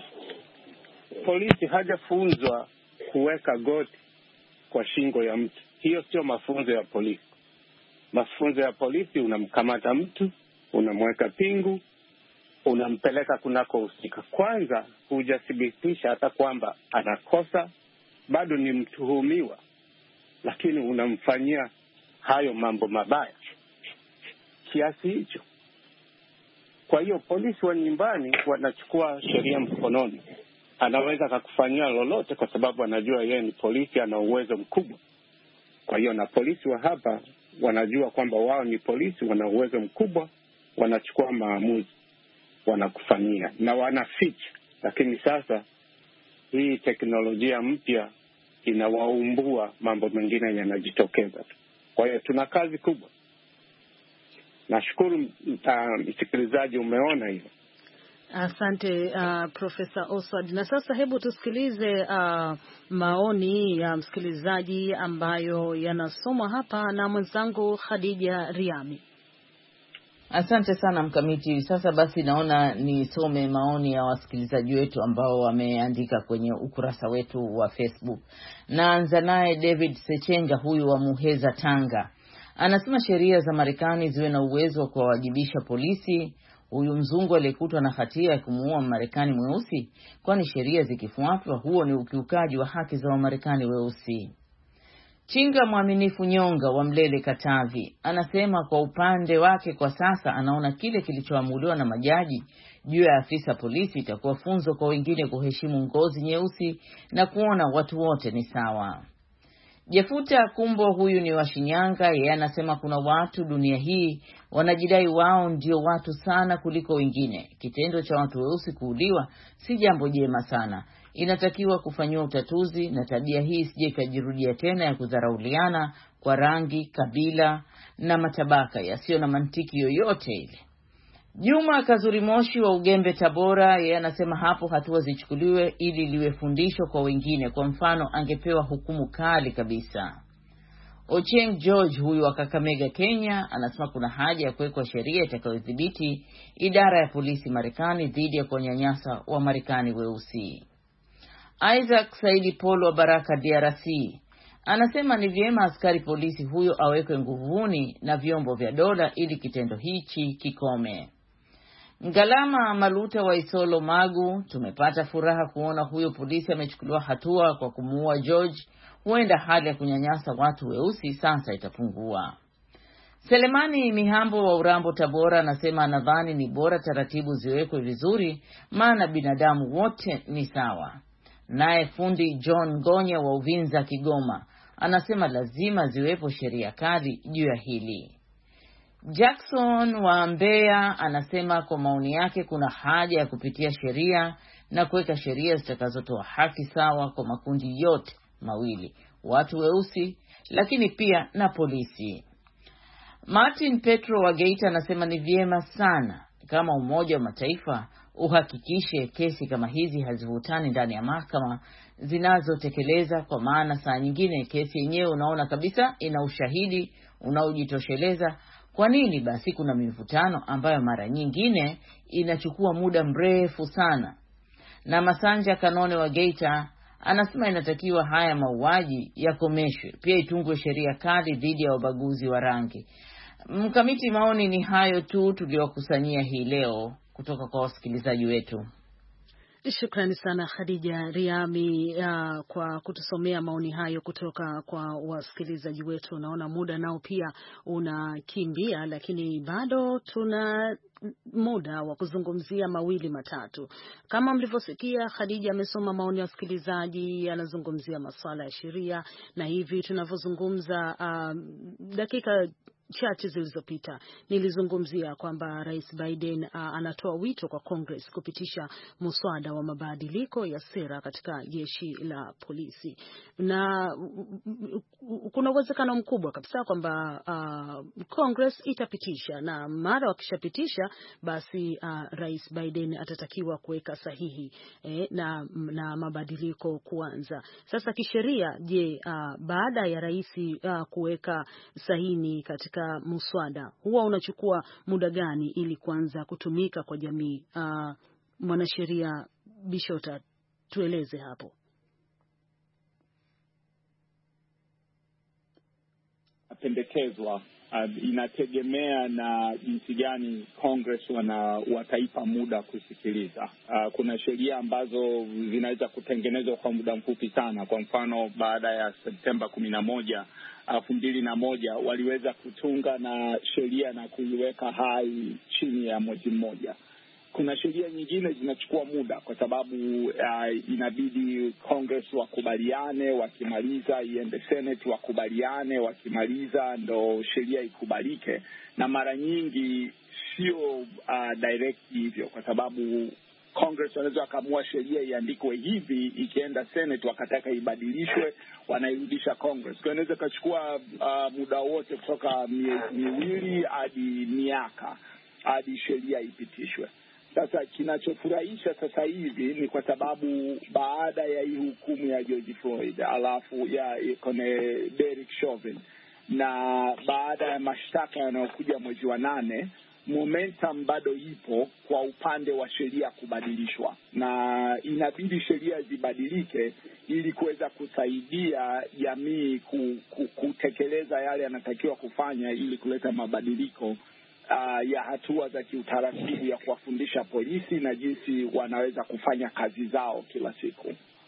S6: polisi hajafunzwa kuweka goti kwa shingo ya mtu. Hiyo sio mafunzo ya polisi. Mafunzo ya polisi, unamkamata mtu, unamweka pingu, unampeleka kunako husika. Kwanza hujathibitisha hata kwamba anakosa, bado ni mtuhumiwa, lakini unamfanyia hayo mambo mabaya kiasi hicho. Kwa hiyo polisi wa nyumbani wanachukua sheria mkononi. Anaweza kukufanyia lolote kwa sababu anajua yeye ni polisi, ana uwezo mkubwa. Kwa hiyo na polisi wa hapa wanajua kwamba wao ni polisi, wana uwezo mkubwa, wanachukua maamuzi, wanakufanyia na wanaficha. Lakini sasa hii teknolojia mpya inawaumbua, mambo mengine yanajitokeza. Kwa hiyo tuna kazi kubwa. Nashukuru msikilizaji umeona hiyo.
S2: Asante uh, Profesa Oswald. Na sasa hebu tusikilize uh, maoni ya msikilizaji ambayo yanasomwa hapa na mwenzangu Khadija Riami.
S10: Asante sana Mkamiti. Sasa basi naona nisome maoni ya wasikilizaji wetu ambao wameandika kwenye ukurasa wetu wa Facebook. Naanza naye David Sechenga, huyu wa Muheza, Tanga. Anasema sheria za Marekani ziwe na uwezo wa kuwajibisha polisi huyu mzungu aliyekutwa na hatia ya kumuua Marekani mweusi, kwani sheria zikifuatwa huo ni ukiukaji wa haki za Wamarekani weusi. Chinga Mwaminifu Nyonga wa Mlele, Katavi, anasema kwa upande wake kwa sasa anaona kile kilichoamuliwa na majaji juu ya afisa polisi itakuwa funzo kwa wengine kuheshimu ngozi nyeusi na kuona watu wote ni sawa. Jefuta Kumbo, huyu ni wa Shinyanga, yeye anasema kuna watu dunia hii wanajidai wao ndio watu sana kuliko wengine. Kitendo cha watu weusi kuuliwa si jambo jema sana. Inatakiwa kufanywa utatuzi na tabia hii sije ikajirudia tena ya kudharauliana kwa rangi, kabila na matabaka yasiyo na mantiki yoyote ile. Juma Kazuri Moshi wa Ugembe, Tabora, yeye anasema hapo hatua zichukuliwe ili liwe fundisho kwa wengine. Kwa mfano angepewa hukumu kali kabisa. Ochieng George, huyu wa Kakamega, Kenya, anasema kuna haja ya kuwekwa sheria itakayodhibiti idara ya polisi Marekani dhidi ya kunyanyasa wa Marekani weusi. Isaac Saidi Polo wa Baraka, D R C, anasema ni vyema askari polisi huyo awekwe nguvuni na vyombo vya dola ili kitendo hichi kikome. Ngalama Maluta wa Isolo, Magu, tumepata furaha kuona huyo polisi amechukuliwa hatua kwa kumuua George. Huenda hali ya kunyanyasa watu weusi sasa itapungua. Selemani Mihambo wa Urambo Tabora anasema anadhani ni bora taratibu ziwekwe vizuri, maana binadamu wote ni sawa. Naye fundi John Gonya wa Uvinza Kigoma anasema lazima ziwepo sheria kali juu ya hili. Jackson wa Mbeya anasema kwa maoni yake kuna haja ya kupitia sheria na kuweka sheria zitakazotoa haki sawa kwa makundi yote mawili, watu weusi lakini pia na polisi. Martin Petro wa Geita anasema ni vyema sana kama Umoja wa Mataifa uhakikishe kesi kama hizi hazivutani ndani ya mahakama zinazotekeleza, kwa maana saa nyingine kesi yenyewe unaona kabisa ina ushahidi unaojitosheleza. Kwa nini basi kuna mivutano ambayo mara nyingine inachukua muda mrefu sana? Na Masanja Kanone wa Geita anasema inatakiwa haya mauaji yakomeshwe, pia itungwe sheria kali dhidi ya ubaguzi wa rangi. Mkamiti, maoni ni hayo tu tuliokusanyia hii leo kutoka kwa wasikilizaji wetu.
S2: Shukrani sana Khadija Riami uh, kwa kutusomea maoni hayo kutoka kwa wasikilizaji wetu. Naona muda nao pia unakimbia, lakini bado tuna muda wa kuzungumzia mawili matatu. Kama mlivyosikia, Khadija amesoma maoni ya wasikilizaji, anazungumzia masuala ya sheria, na hivi tunavyozungumza uh, dakika chache zilizopita nilizungumzia kwamba Rais Biden uh, anatoa wito kwa Congress kupitisha muswada wa mabadiliko ya sera katika jeshi la polisi, na kuna uwezekano mkubwa kabisa kwamba uh, Congress itapitisha, na mara wakishapitisha basi uh, Rais Biden atatakiwa kuweka sahihi eh, na, na mabadiliko kuanza. Sasa kisheria, je, uh, baada ya rais uh, kuweka sahihi katika muswada huwa unachukua muda gani ili kuanza kutumika kwa jamii? Uh, mwanasheria Bishota, tueleze hapo.
S4: Pendekezwa uh, inategemea na jinsi gani Congress wana wataipa muda kusikiliza. Uh, kuna sheria ambazo zinaweza kutengenezwa kwa muda mfupi sana. Kwa mfano, baada ya Septemba kumi na moja elfu mbili na moja waliweza kutunga na sheria na kuiweka hai chini ya mwezi mmoja. Kuna sheria nyingine zinachukua muda kwa sababu uh, inabidi Congress wakubaliane, wakimaliza iende Senate wakubaliane, wakimaliza ndo sheria ikubalike. Na mara nyingi sio uh, direct hivyo, kwa sababu Congress wanaweza kamua sheria iandikwe hivi, ikienda Senate wakataka ibadilishwe, wanairudisha Congress. Kwa inaweza kachukua uh, muda wote kutoka miezi miwili hadi miaka hadi sheria ipitishwe. Sasa kinachofurahisha sasa hivi ni kwa sababu baada ya hii hukumu ya George Floyd, alafu ya ikone Derek Chauvin, na baada ya mashtaka yanayokuja mwezi wa nane, momentum bado ipo kwa upande wa sheria kubadilishwa, na inabidi sheria zibadilike ili kuweza kusaidia jamii ku, ku, kutekeleza yale yanatakiwa kufanya ili kuleta mabadiliko Uh, ya hatua za kiutaratibu ya kuwafundisha polisi na jinsi wanaweza kufanya kazi zao kila siku.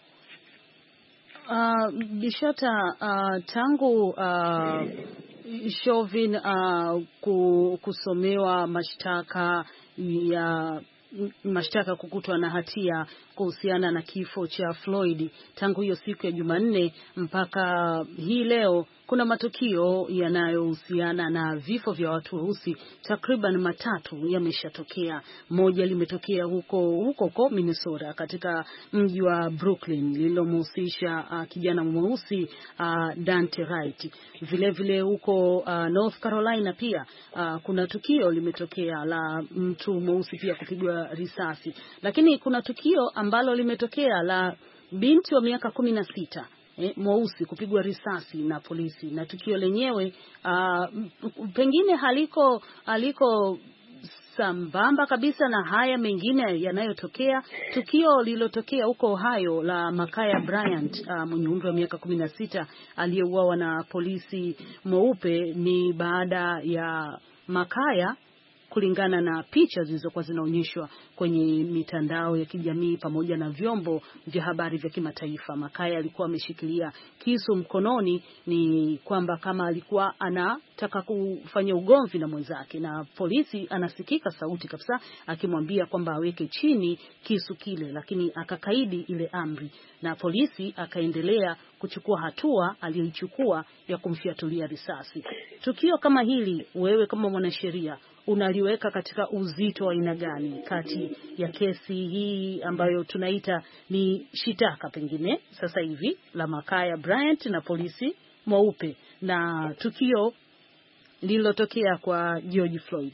S2: Uh, Bishota, uh, tangu uh, Chauvin uh, kusomewa mashtaka ya mashtaka kukutwa na hatia kuhusiana na kifo cha Floyd, tangu hiyo siku ya Jumanne mpaka hii leo kuna matukio yanayohusiana na vifo vya watu weusi takriban matatu yameshatokea. Moja limetokea huko huko huko Minnesota katika mji wa Brooklyn, lililomhusisha uh, kijana mweusi uh, Dante Wright. Vile vile huko uh, North Carolina pia uh, kuna tukio limetokea la mtu mweusi pia kupigwa risasi. Lakini kuna tukio ambalo limetokea la binti wa miaka kumi na sita Eh, mweusi kupigwa risasi na polisi, na tukio lenyewe uh, pengine haliko haliko sambamba kabisa na haya mengine yanayotokea. Tukio lililotokea huko Ohio la Makaya Bryant uh, mwenye umri wa miaka kumi na sita aliyeuawa na polisi mweupe ni baada ya Makaya kulingana na picha zilizokuwa zinaonyeshwa kwenye mitandao ya kijamii pamoja na vyombo vya habari vya kimataifa. Makaya alikuwa ameshikilia kisu mkononi, ni kwamba kama alikuwa anataka kufanya ugomvi na mwenzake, na polisi anasikika sauti kabisa akimwambia kwamba aweke chini kisu kile, lakini akakaidi ile amri na polisi akaendelea kuchukua hatua aliyoichukua ya kumfiatulia risasi. Tukio kama hili, wewe kama mwanasheria unaliweka katika uzito wa aina gani kati ya kesi hii ambayo tunaita ni shitaka pengine sasa hivi la Makaya Bryant na polisi mweupe na tukio lililotokea kwa George Floyd?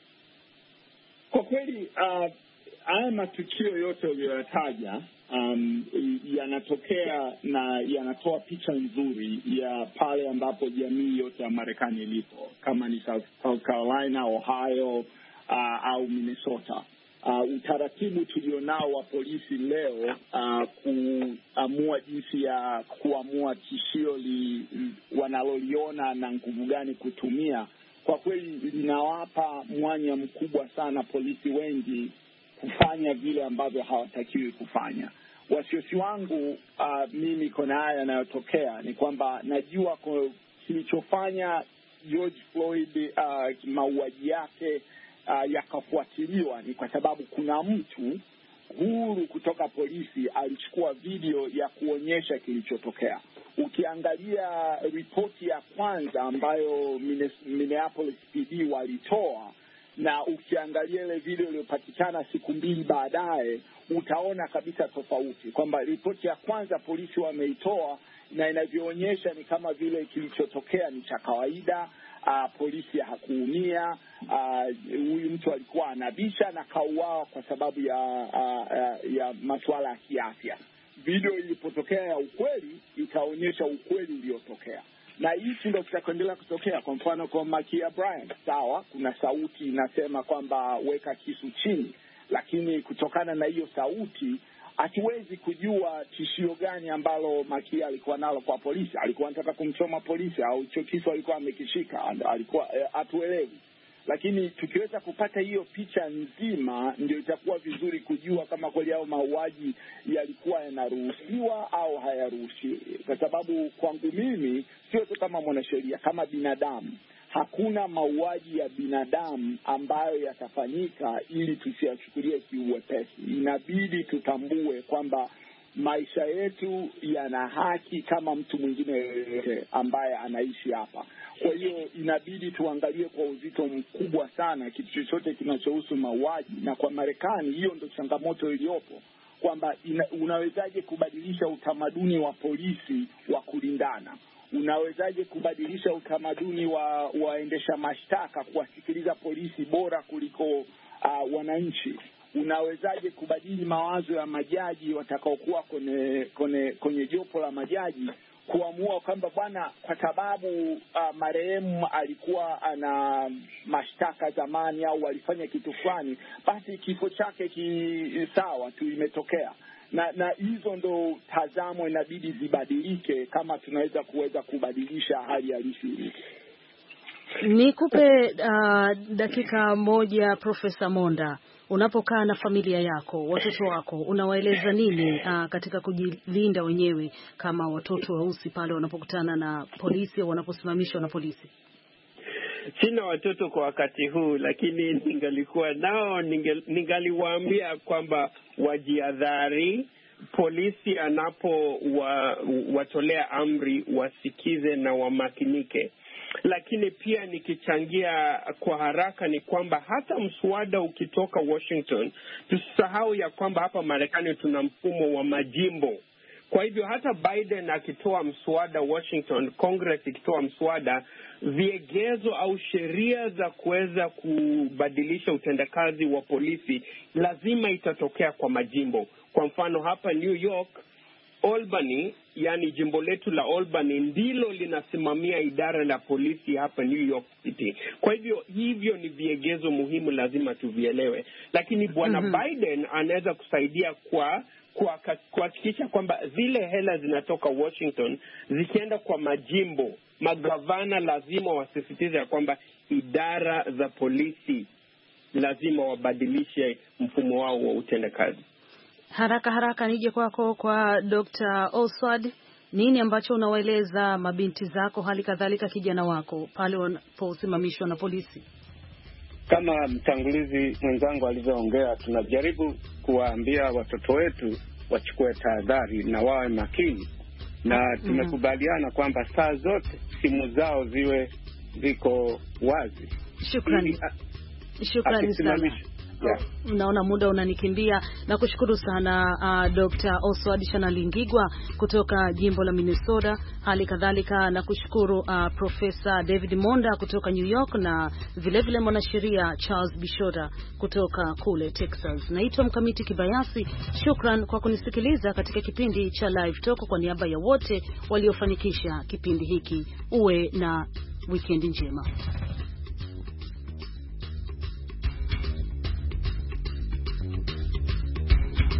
S4: Kwa kweli uh, haya matukio yote uliyoyataja um, yanatokea na yanatoa picha nzuri ya pale ambapo jamii yote ya Marekani ilipo, kama ni South Carolina, Ohio uh, au Minnesota. Uh, utaratibu tulionao wa polisi leo uh, kuamua jinsi ya kuamua tishio li, wanaloliona na nguvu gani kutumia, kwa kweli linawapa mwanya mkubwa sana polisi wengi kufanya vile ambavyo hawatakiwi kufanya. Wasiwasi wangu uh, mimi kona haya yanayotokea ni kwamba najua kilichofanya George Floyd uh, mauaji yake uh, yakafuatiliwa ni kwa sababu kuna mtu huru kutoka polisi alichukua video ya kuonyesha kilichotokea. Ukiangalia ripoti ya kwanza ambayo Minneapolis P D walitoa na ukiangalia ile video iliyopatikana siku mbili baadaye, utaona kabisa tofauti kwamba ripoti ya kwanza polisi wameitoa na inavyoonyesha ni kama vile kilichotokea ni cha kawaida. Uh, polisi hakuumia, huyu uh, mtu alikuwa anabisha na kauawa kwa sababu ya uh, uh, ya masuala ya kiafya. Video ilipotokea ya ukweli ikaonyesha ukweli uliotokea, na hichi ndio kitaendelea kutokea. Kwa mfano kwa Makaya Bryant, sawa, kuna sauti inasema kwamba weka kisu chini, lakini kutokana na hiyo sauti hatuwezi kujua tishio gani ambalo Makaya alikuwa nalo kwa polisi. Alikuwa anataka kumchoma polisi au hicho kisu alikuwa amekishika, alikuwa hatuelewi. Lakini tukiweza kupata hiyo picha nzima, ndio itakuwa vizuri kujua kama kweli hao mauaji yalikuwa yanaruhusiwa au hayaruhusiwi. Kwa sababu kwangu mimi, sio tu kama mwanasheria, kama binadamu, hakuna mauaji ya binadamu ambayo yatafanyika ili tusiyachukulie kiuwepesi. Inabidi tutambue kwamba maisha yetu yana haki kama mtu mwingine yoyote ambaye anaishi hapa. Kwa hiyo inabidi tuangalie kwa uzito mkubwa sana kitu chochote kinachohusu mauaji, na kwa Marekani hiyo ndio changamoto iliyopo, kwamba unawezaje kubadilisha utamaduni wa polisi wa kulindana? Unawezaje kubadilisha utamaduni wa waendesha mashtaka kuwasikiliza polisi bora kuliko uh, wananchi? Unawezaje kubadili mawazo ya majaji watakaokuwa kwenye kwenye kwenye jopo la majaji kuamua kwamba bwana, kwa sababu uh, marehemu alikuwa ana mashtaka zamani au alifanya kitu fulani, basi kifo chake ki sawa tu imetokea. Na na hizo ndo tazamo inabidi zibadilike kama tunaweza kuweza kubadilisha hali halisi.
S2: Nikupe uh, dakika moja, Profesa Monda. Unapokaa na familia yako, watoto wako, unawaeleza nini uh, katika kujilinda wenyewe kama watoto weusi pale wanapokutana na polisi au wanaposimamishwa na polisi?
S5: Sina watoto kwa wakati huu, lakini ningalikuwa nao ningaliwaambia kwamba wajihadhari. Polisi anapo wa, watolea amri wasikize na wamakinike. Lakini pia nikichangia kwa haraka ni kwamba hata mswada ukitoka Washington, tusisahau ya kwamba hapa Marekani tuna mfumo wa majimbo. Kwa hivyo hata Biden akitoa mswada Washington, Congress ikitoa mswada, viegezo au sheria za kuweza kubadilisha utendakazi wa polisi lazima itatokea kwa majimbo. Kwa mfano hapa New York, Albany, yani jimbo letu la Albany ndilo linasimamia idara la polisi hapa New York City. Kwa hivyo hivyo ni viegezo muhimu, lazima tuvielewe. Lakini bwana mm-hmm. Biden anaweza kusaidia kwa kuhakikisha kwamba zile hela zinatoka Washington zikienda kwa majimbo, magavana lazima wasisitize kwamba idara za polisi lazima wabadilishe mfumo wao wa utendakazi.
S2: Haraka haraka nije kwako kwa Doctor Oswald, nini ambacho unawaeleza mabinti zako hali kadhalika kijana wako pale wanaposimamishwa na polisi?
S6: Kama mtangulizi mwenzangu alivyoongea, tunajaribu kuwaambia watoto wetu wachukue tahadhari na wawe makini, na tumekubaliana kwamba saa zote simu zao ziwe ziko wazi.
S2: Shukrani. Shukrani sana. Yeah. Naona muda unanikimbia. Na kushukuru sana uh, Doctor Oswald Shanalingigwa kutoka jimbo la Minnesota. Hali kadhalika na kushukuru uh, Professor David Monda kutoka New York, na vile vile mwanasheria Charles Bishora kutoka kule Texas. Naitwa Mkamiti Kibayasi. Shukran kwa kunisikiliza katika kipindi cha Live Talk. Kwa niaba ya wote waliofanikisha kipindi hiki, uwe na weekend njema.